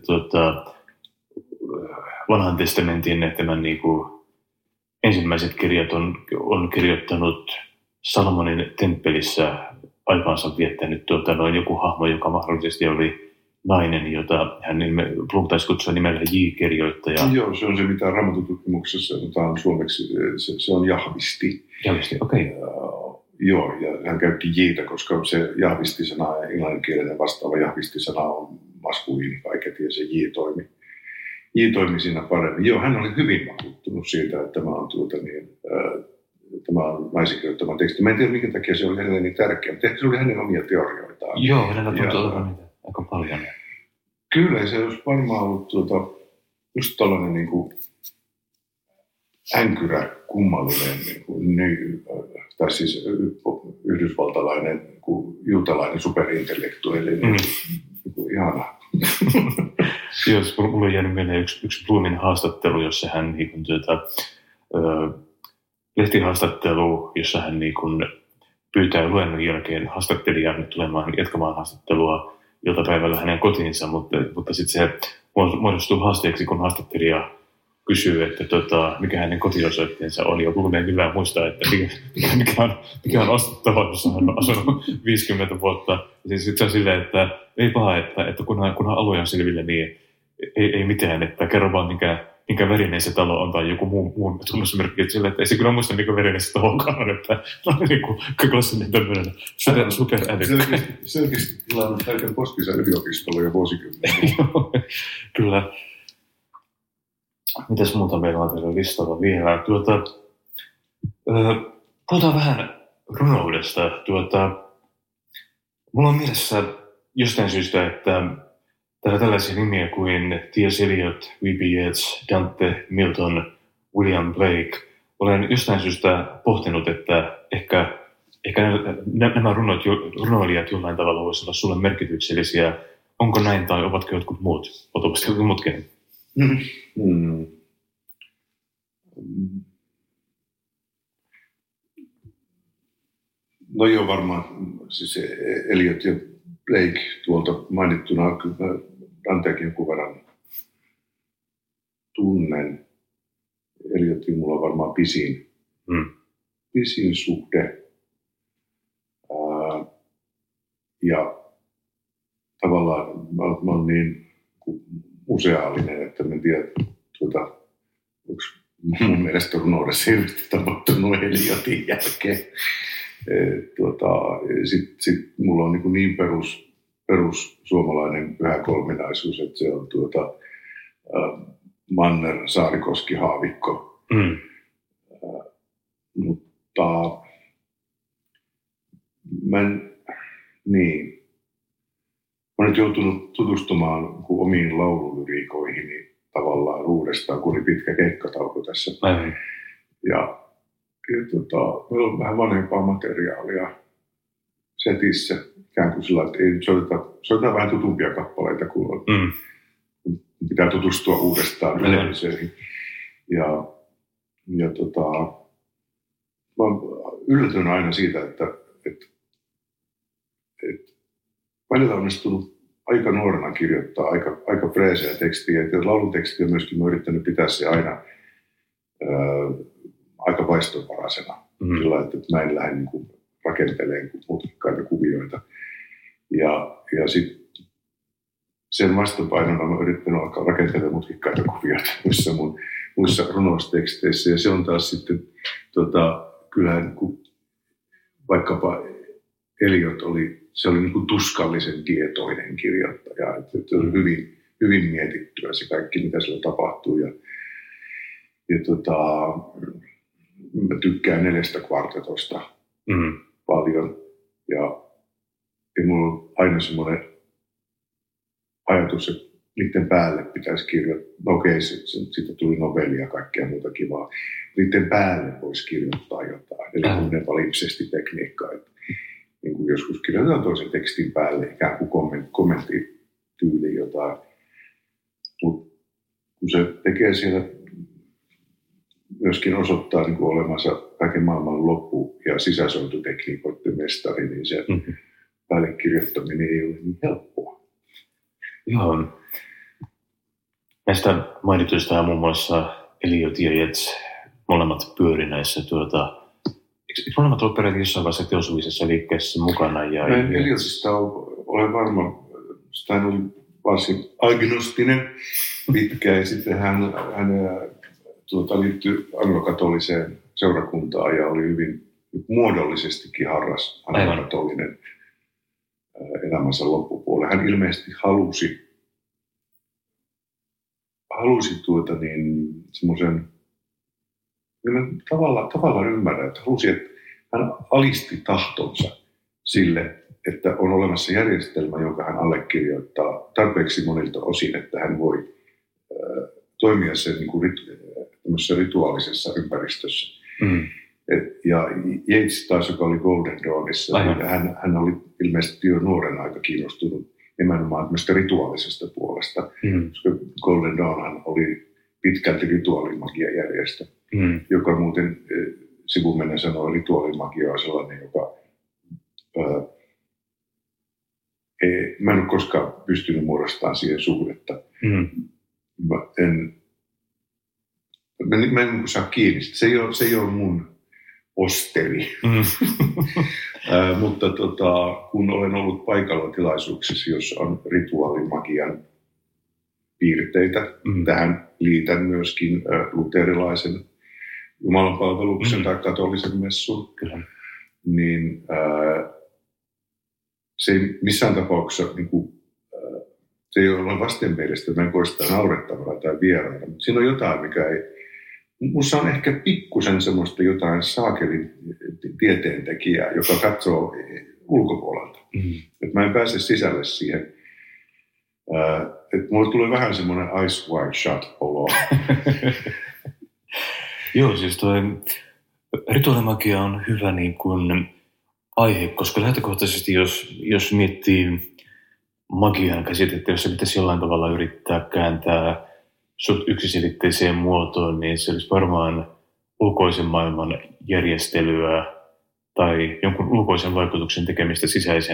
vanhan testamentin tämän ensimmäiset kirjat on kirjoittanut Salomonin temppelissä aikaansa viettänyt joku hahmo, joka mahdollisesti oli nainen, jota hän Bloom taisi kutsua nimellä J-kirjoittaja. Joo, se on se, mitä Raamattu-tutkimuksessa on suomeksi, se on jahvisti. Jahvisti, okei. Joo, ja hän käytti Jitä, koska se jahvisti-sana ja englanninkielinen vastaava jahvisti-sana on maskuliini kaiket, ja se J toimi siinä paremmin. Joo, hän oli hyvin vakuuttunut siitä, että tämä on tämä on naisen kirjoittama teksti. Mä en tiedä, minkä takia se oli hänelle niin tärkeä, mutta ehkä se oli hänen omia teorioitaan. Joo, hänellä tuntuu olevan niitä aika paljon. Kyllä, se olisi varmaan ollut just tällainen niin kuin änkyrä, kummallinen, tai siis yhdysvaltalainen, juutalainen superintellektuelli, ihana. Jos mulla on jäänyt mieleen yksi Bloomin haastattelu, jossa hän lehtihaastattelu, jossa hän niin kuin pyytää luennon jälkeen haastattelijan tulemaan jatkamaan haastattelua iltapäivällä hänen kotiinsa, mutta sitten se muodostuu haasteeksi, kun haastattelija kysyy, että mikä hänen kotiosoitteensa on, ja Blume hyvä muistaa, että mikä on ostettava, jossa hän on asunut 50 vuotta. Ja sitten se on silleen, että ei paha, että kunhan alue on selville, niin ei mitään, että kerro vaan minkä värinen se talo on tai joku muu tunnusmerkki, että ei se kyllä muista, mikä värinen se talo on, että on niin kuin klassinen tämmöinen superäly. Selkeästi tilannut Härkän Poskisen yliopistolla jo vuosikymmeniä. Kyllä. Mitäs muuta meillä on tällä listalla vielä? Puhutaan vähän runoudesta. Mulla on mielessä jostain syystä, että täällä tällaisia nimiä kuin T.S. Eliot, W.B. Yeats, Dante, Milton, William Blake. Olen jostain syystä pohtinut, että ehkä nämä runoilijat jollain tavalla voisivat olla sulle merkityksellisiä. Onko näin tai ovatko jotkut muut? Oletko jotkut muutkin? No joo, varmaan siis Eliot ja Blake tuolta mainittuna, Danteakin jonkun verran tunnen. Eliotin mulla on varmaan pisin suhde. Ja tavallaan mä oon niin museaalinen, että mä en tiedä, onko mun mielestä runoudessa hirveästi tapahtunut Eliotin jälkeen. Sitten mulla on niin perus suomalainen pyhä kolminaisuus, että se on Manner, Saarikoski, Haavikko. Mutta mä oon nyt joutunut tutustumaan omiin laululyriikoihini tavallaan uudestaan, kun oli pitkä keikkatauko tässä. Ja meillä on vähän vanhempaa materiaalia setissä, ikään kuin sillä, että ei soitetaan vähän tutumpia kappaleita, kun pitää tutustua uudestaan yleisöihin. Ja mä yllätyn aina siitä, että välillä on onnistunut aika nuorena kirjoittaa aika freesejä tekstiä. Ja laulutekstiä myöskin mä oon yrittänyt pitää se aina aika vaistonvaraisena. Sillä että mä en lähde niin rakentelemaan mutkikkaita kuvioita. Ja sitten sen vastapainona mä oon yrittänyt alkaa rakentelemaan mutkikkaita kuvioita muissa runousteksteissä. Ja se on taas sitten, kyllähän vaikkapa Eliot oli niin kuin tuskallisen tietoinen kirjoittaja. Että on hyvin mietittyä se kaikki, mitä siellä tapahtuu. Ja mä tykkään 4 kvartetosta paljon. Ja mulla on aina semmoinen ajatus, että niiden päälle pitäisi kirjoittaa. No okei, siitä tuli novellia ja kaikkea muuta kivaa. Niiden päälle voisi kirjoittaa jotain. Eli tämmöinen palimpsesti-tekniikka, että niin kuin joskus kirjoitetaan toisen tekstin päälle ikään kuin kommenttityyliin jotain. Mutta kun se tekee siellä, myöskin osoittaa niin kuin olemansa kaiken maailman loppu- ja sisäsointutekniikoiden mestari, niin se päälle kirjoittaminen ei ole niin helppoa. Joo. Näistä mainituista on muun muassa Eliot ja Yeats, molemmat pyöri näissä eikö molemmat ole peräti jossain vaiheessa teosuvisessa liikkeessä mukana? Eliotista olen varma, hän oli varsin agnostinen pitkään ja sitten hän liittyi anglokatoliseen seurakuntaan ja oli hyvin muodollisestikin harras anglokatolinen elämänsä loppupuolella. Hän ilmeisesti halusi semmoisen, tavallaan ymmärrän, että halusi, että hän alisti tahtonsa sille, että on olemassa järjestelmä, jonka hän allekirjoittaa tarpeeksi monilta osin, että hän voi toimia sen niin kuin rituaalisessa ympäristössä. Ja Yeats taas, joka oli Golden Dawnissa, hän oli ilmeisesti jo nuoren aika kiinnostunut nimenomaan tämmöistä rituaalisesta puolesta, koska Golden Dawnhan oli pitkälti rituaalimagiajärjestö, joka muuten sivumennen sanoi, rituaalimagia on sellainen, joka mä en ole koskaan pystynyt muodostamaan siihen suhdetta. Mä en saa kiinni. Se ei ole mun osteri. Mutta kun olen ollut paikalla tilaisuuksissa, jossa on rituaalimagian piirteitä, tähän liitän myöskin luterilaisen jumalanpalveluksen tai katolisen messun, niin se ei missään tapauksessa se ei ole vastenmielistä, mä en koe sitä naurettavaa tai vieraana, mutta siinä on jotain, mikä ei. Musta on ehkä pikkusen semmoista jotain saakelin tieteentekijää, joka katsoo ulkopuolelta. Että mä en pääse sisälle siihen. Että mulle tulee vähän semmoinen ice wide shut olo. Joo, siis toi rituaalimagia on hyvä niin kuin aihe, koska lähtökohtaisesti jos miettii magian käsitettä, jos se pitäisi jollain tavalla yrittää kääntää sut yksiselitteiseen muotoon, niin se olisi varmaan ulkoisen maailman järjestelyä tai jonkun ulkoisen vaikutuksen tekemistä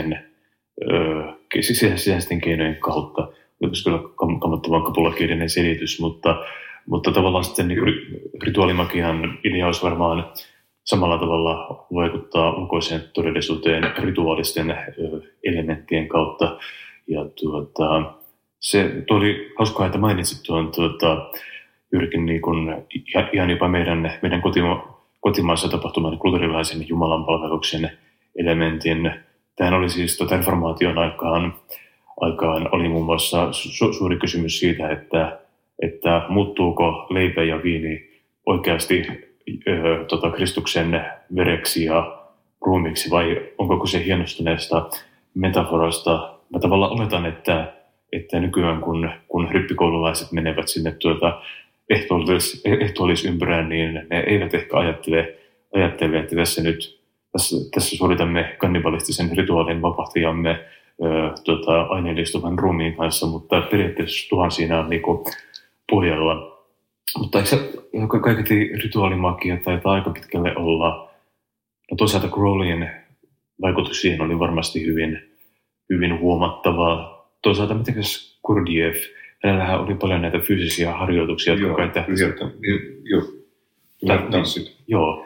sisäisten keinojen kautta. Olisi kyllä kammottavan kapulakielinen selitys, mutta tavallaan sitten niin rituaalimagian idea olisi varmaan samalla tavalla vaikuttaa ulkoiseen todellisuuteen rituaalisten elementtien kautta. Ja se oli hauskaa, että mainitsit tuon Jyrkin niin kuin, ihan jopa meidän kotimaassa tapahtuman luterilaisen jumalanpalveluksen elementin. Tämähän oli siis reformaation aikaan oli muun muassa suuri kysymys siitä, että muuttuuko leipä ja viini oikeasti Kristuksen vereksi ja ruumiksi vai onko se hienostuneesta metaforasta. Mä tavallaan oletan, että nykyään kun rippikoululaiset menevät sinne ehtoollisympyrään, niin ne eivät ehkä ajattele, että tässä suoritamme kannibalistisen rituaalin vapahtajamme aineellistuvan ruumiin kanssa, mutta periaatteessa siinä on niinku pohjalla. Mutta eikö se kaiketi rituaalimagia taitaa aika pitkälle olla, no toisaalta Crowleyin vaikutus siihen oli varmasti hyvin huomattavaa. Toisaalta mitenkäs Gurdjieff, hänellähän oli paljon näitä fyysisiä harjoituksia, jotka kai tähtäisivät. Tanssit. Joo.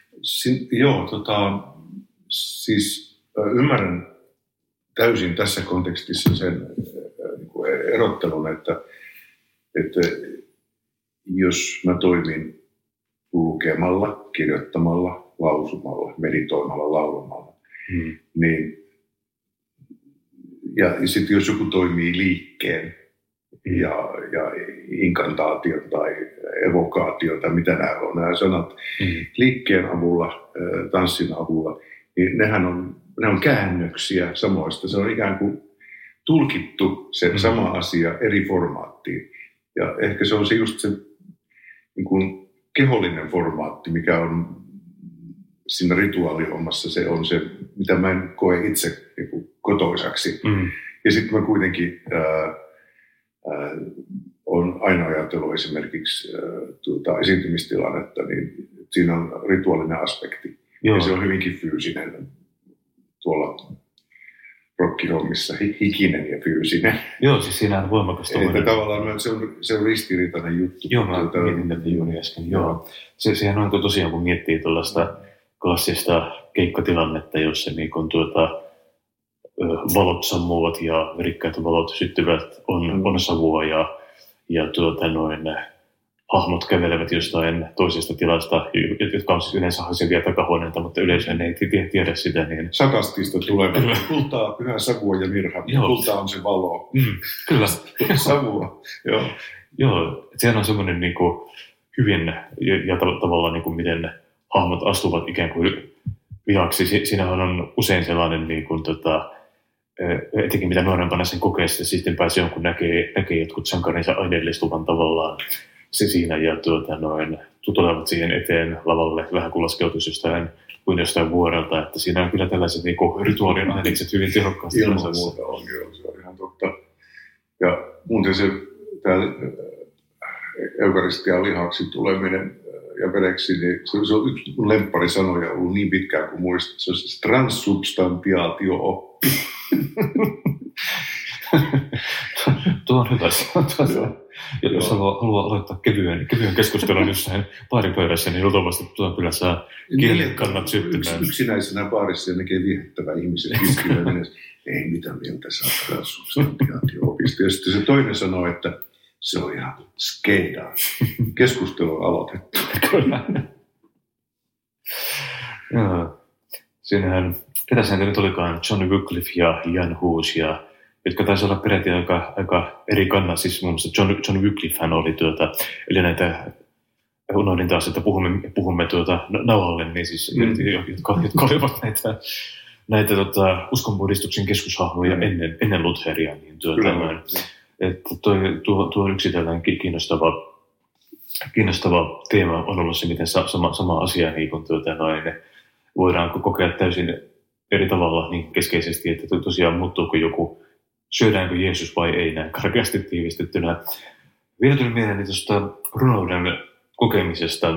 Siis ymmärrän täysin tässä kontekstissa sen erottelun, että jos mä toimin lukemalla, kirjoittamalla, lausumalla, meditoimalla, laulamalla, niin ja sitten jos joku toimii liikkeen ja inkantaation tai evokaatio tai mitä nämä sanat, liikkeen avulla, tanssin avulla, niin ne on käännöksiä samoista. Se on ikään kuin tulkittu se sama asia eri formaattiin. Ja ehkä se on se just se niin kuin kehollinen formaatti, mikä on siinä rituaalihommassa, se on se, mitä mä en koe itse niin kuin kotoisaksi. Ja sitten mä kuitenkin olen aina ajatellut esimerkiksi esiintymistilannetta, niin siinä on rituaalinen aspekti. Joo. Ja se on hyvinkin fyysinen tuolla rockihommissa, hikinen ja fyysinen. Joo, siis siinä on voimakas tommoinen. Että tavallaan se on ristiriitainen juttu. Joo, mä mietin tätä juuri äsken. Joo. Sehän on tosiaan, kun miettii tuollaista klassista keikkatilannetta, jossa niin kun valot sammuvat ja värikkäät valot syttyvät, on savua ja hahmot kävelevät jostain toisesta tilasta, jotka on siis yleensä haisevia takahuoneita, mutta yleisö ei tiedä sitä. Niin sakastista tulee kultaa, pyhää savua ja virha. Kulta on se valo. Kyllä. Savua. Joo. Sehän on semmoinen niin kuin hyvin ja tavallaan niin kuin miten hahmot astuvat ikään kuin vihaksi. Siinähän on usein sellainen niin kuin, etenkin mitä nuorempana sen kokee, sitten pääsee jonkun näkee jotkut sankarinsa aineellistuvan tavallaan se siinä ja tulevat siihen eteen lavalle vähän kuin laskeutuisi jostain vuorelta, että siinä on kyllä tällaiset niin rituaalien ainekset hyvin tehokkaasti. Ilman muuta on, se on ihan totta. Ja muuten se tämä eukaristian lihaksi tuleminen ja vedeksi, niin se on yksi mun lempparisanoja ollut niin pitkään kuin muistat. Se on siis transsubstantiaatio-oppi. Tuo on hyvä. Jos haluaa aloittaa kevyen keskustelun jossain baaripöydässä, niin luultavasti tuo kyllä saa kielen kannat syttymään. Yksinäisenä baarissa ja näkee viehättävää ihmisiä. Ei mitään mieltä saa transsubstantiaatio-opista. Ja sitten se toinen sanoo, että se on ihan skeidaa. Keskustelu on aloitettu. Joo. Siinähän, ketä nyt olikaan, John Wycliffe ja Jan Hus, jotka taisi olla peräti aika eri kannat. Siis muun muassa John Wycliffehän oli eli näitä, unohdin taas, että puhumme nauhalle, niin siis, jotka olivat näitä uskonpuhdistuksen keskushahmoja ennen Lutheria, niin että tuo on yksi tällainen kiinnostava teema on ollut se, miten sama asia niin kun voidaanko kokea täysin eri tavalla niin keskeisesti, että tosiaan muuttuuko joku, syödäänkö Jeesus vai ei, näin karkeasti tiivistettynä. Vielä tuli mieleeni tuosta runouden kokemisesta,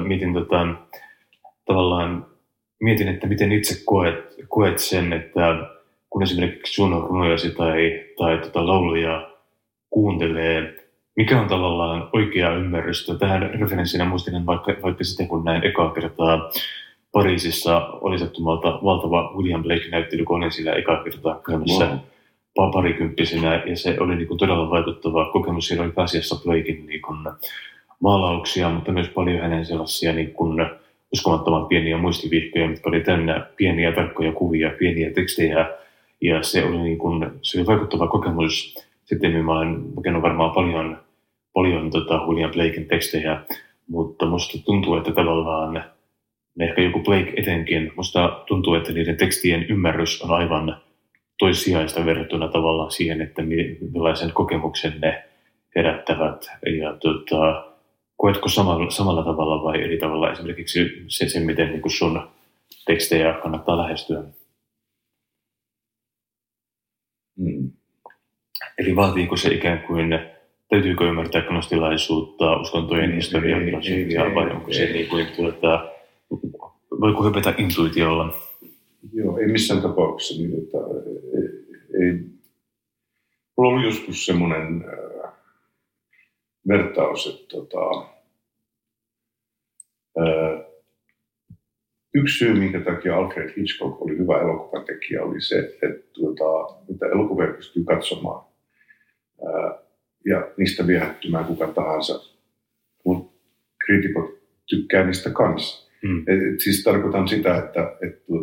mietin, että miten itse koet sen, että kun esimerkiksi sun runojasi tai lauluja kuuntelee, mikä on tavallaan oikea ymmärrystä. Tähän referenssinä muistin vaikka sitten, kun näin ekaa kertaa Pariisissa oli sattumalta valtava William Blake-näyttely, kun olin sillä ekaa kertaa käymässä parikymppisenä, ja se oli niin kuin todella vaikuttava kokemus. Siinä oli pääasiassa Blaken niin kuin maalauksia, mutta myös paljon hänen sellaisia niin kuin uskomattoman pieniä muistivihkoja, mitkä oli täynnä pieniä tarkkoja kuvia, pieniä tekstejä, ja se oli vaikuttava kokemus. Sitten mä olen lukenut varmaan paljon William Blaken tekstejä, mutta musta tuntuu, että tavallaan ehkä joku Blake etenkin, musta tuntuu, että niiden tekstien ymmärrys on aivan toissijaista verrattuna tavallaan siihen, että millaisen kokemuksen ne herättävät. Ja koetko samalla tavalla vai eri tavalla esimerkiksi se miten niin kuin sun tekstejä kannattaa lähestyä? Eli vaatiiko se ikään kuin, täytyykö ymmärtää gnostilaisuutta, uskontojen historiaa, filosofiaa, vai onko se niin kuin, voiko hypätä intuitiolla? Joo, ei missään tapauksessa. Niin, että, ei. Mulla on ollut joskus semmoinen vertaus, että yksi syy, minkä takia Alfred Hitchcock oli hyvä elokuvan tekijä, oli se, että mitä elokuvia pystyy katsomaan ja niistä viehättymään kuka tahansa. Mutta kriitikot tykkää niistä kanssa. Siis tarkoitan sitä, että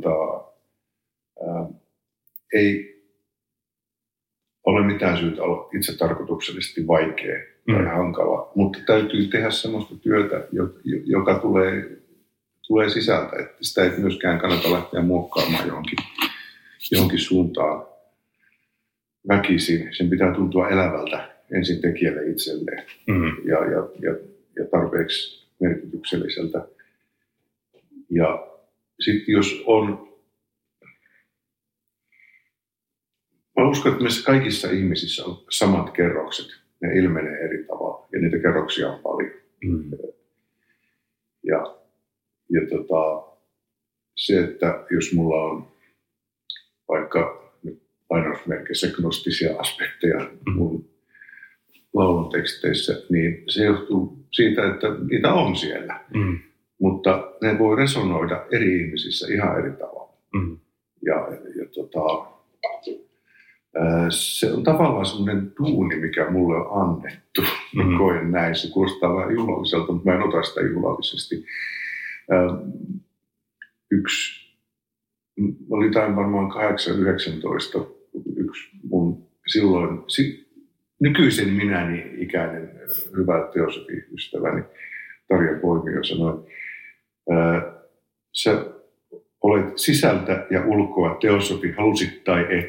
ei ole mitään syytä olla itse tarkoituksellisesti vaikea tai hankala, mutta täytyy tehdä sellaista työtä, joka tulee sisältä, että sitä ei myöskään kannata lähteä muokkaamaan johonkin suuntaan väkisin. Sen pitää tuntua elävältä ensin tekijälle itselleen ja tarpeeksi merkitykselliseltä. Ja sitten jos on, mä uskon, että meissä kaikissa ihmisissä on samat kerrokset. Ne ilmenee eri tavalla ja niitä kerroksia on paljon. Ja se, että jos mulla on vaikka lainausmerkeissä gnostisia aspekteja mun laulun teksteissä, niin se johtuu siitä, että niitä on siellä. Mutta ne voi resonoida eri ihmisissä ihan eri tavalla. Se on tavallaan semmoinen duuni, mikä mulle on annettu. Koen näin. Se kuulostaa vähän juhlalliselta, mutta mä en ota sitä juhlallisesti. Oli varmaan 8-19, yksi mun silloin nykyisen minäni ikäinen hyvä teosofi-ystäväni Tarja Poimio sanoi, sä olet sisältä ja ulkoa teosofi, halusit tai et.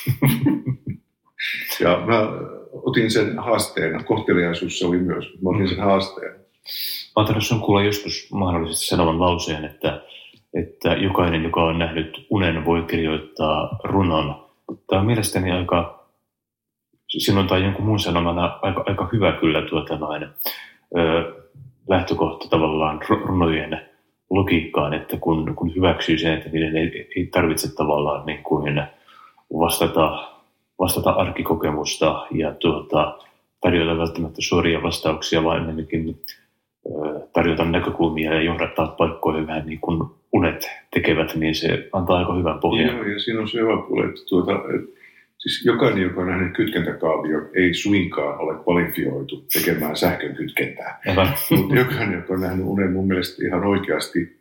Ja mä otin sen haasteena. Kohteliaisuus se oli myös, mä otin sen haasteena. Mä oon tainnut sun kuulla joskus mahdollisesti sanovan lauseen, että jokainen, joka on nähnyt unen, voi kirjoittaa runon. Tämä on mielestäni aika, sinun tai jonkun muun sanomana aika hyvä kyllä lähtökohta tavallaan runojen logiikkaan, että kun hyväksyy sen, että niiden ei tarvitse tavallaan niin kuin vastata arkikokemusta ja tarjota välttämättä suoria vastauksia, vaan enemmänkin tarjota näkökulmia ja johdattaa paikkoja vähän niin kuin unet tekevät, niin se antaa aika hyvän pohjan. Joo, ja siinä on se hyvä puoli, että siis jokainen, joka on nähnyt kytkentäkaavion, ei suinkaan ole kvalifioitu tekemään sähkön kytkentää. Mutta jokainen, joka on nähnyt unen, mun mielestä ihan oikeasti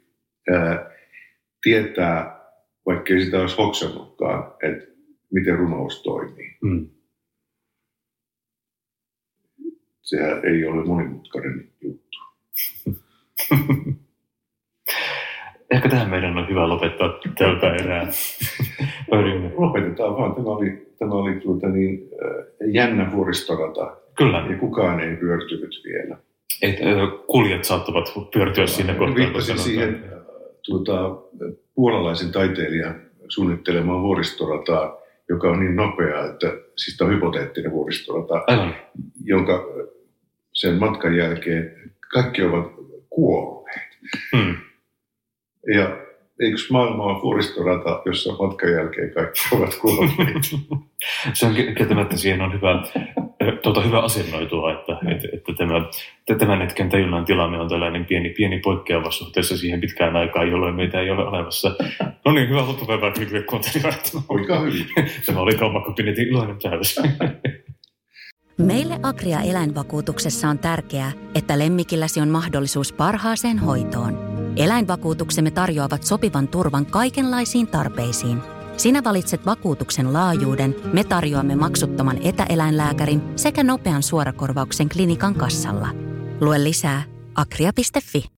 tietää, vaikkei sitä olisi hoksannutkaan, että miten runous toimii. Sehän ei ole monimutkainen juttu. Ehkä tähän meidän on hyvä lopettaa tältä erää. Lopetetaan vaan. Tämä oli jännä vuoristorata. Kyllä. Ja kukaan ei pyörtynyt vielä. Kuulijat saattavat pyörtyä sinne kohtaan. Viittasin siihen puolalaisen taiteilijan suunnittelemaan vuoristorataa, joka on niin nopea, että siis tämä on hypoteettinen vuoristorata, jonka sen matkan jälkeen kaikki ovat kuolleet. Ja eikö maailma ole vuoristorata, jossa matkan jälkeen kaikki ovat kuolleet? Se on kieltämättä, siihen on hyvä asennoitua, että tämän hetken tajunnan tilamme on tällainen pieni poikkeava suhteessa siihen pitkään aikaan, jolloin meitä ei ole olemassa. No niin, hyvää loppupäivää kaikille kuuntelijoille. Oikein hyvin. Tämä oli Kauppa-kabinetin iloinen päivässä. Meille Agria eläinvakuutuksessa on tärkeää, että lemmikilläsi on mahdollisuus parhaaseen hoitoon. Eläinvakuutuksemme tarjoavat sopivan turvan kaikenlaisiin tarpeisiin. Sinä valitset vakuutuksen laajuuden, me tarjoamme maksuttoman etäeläinlääkärin sekä nopean suorakorvauksen klinikan kassalla. Lue lisää agria.fi.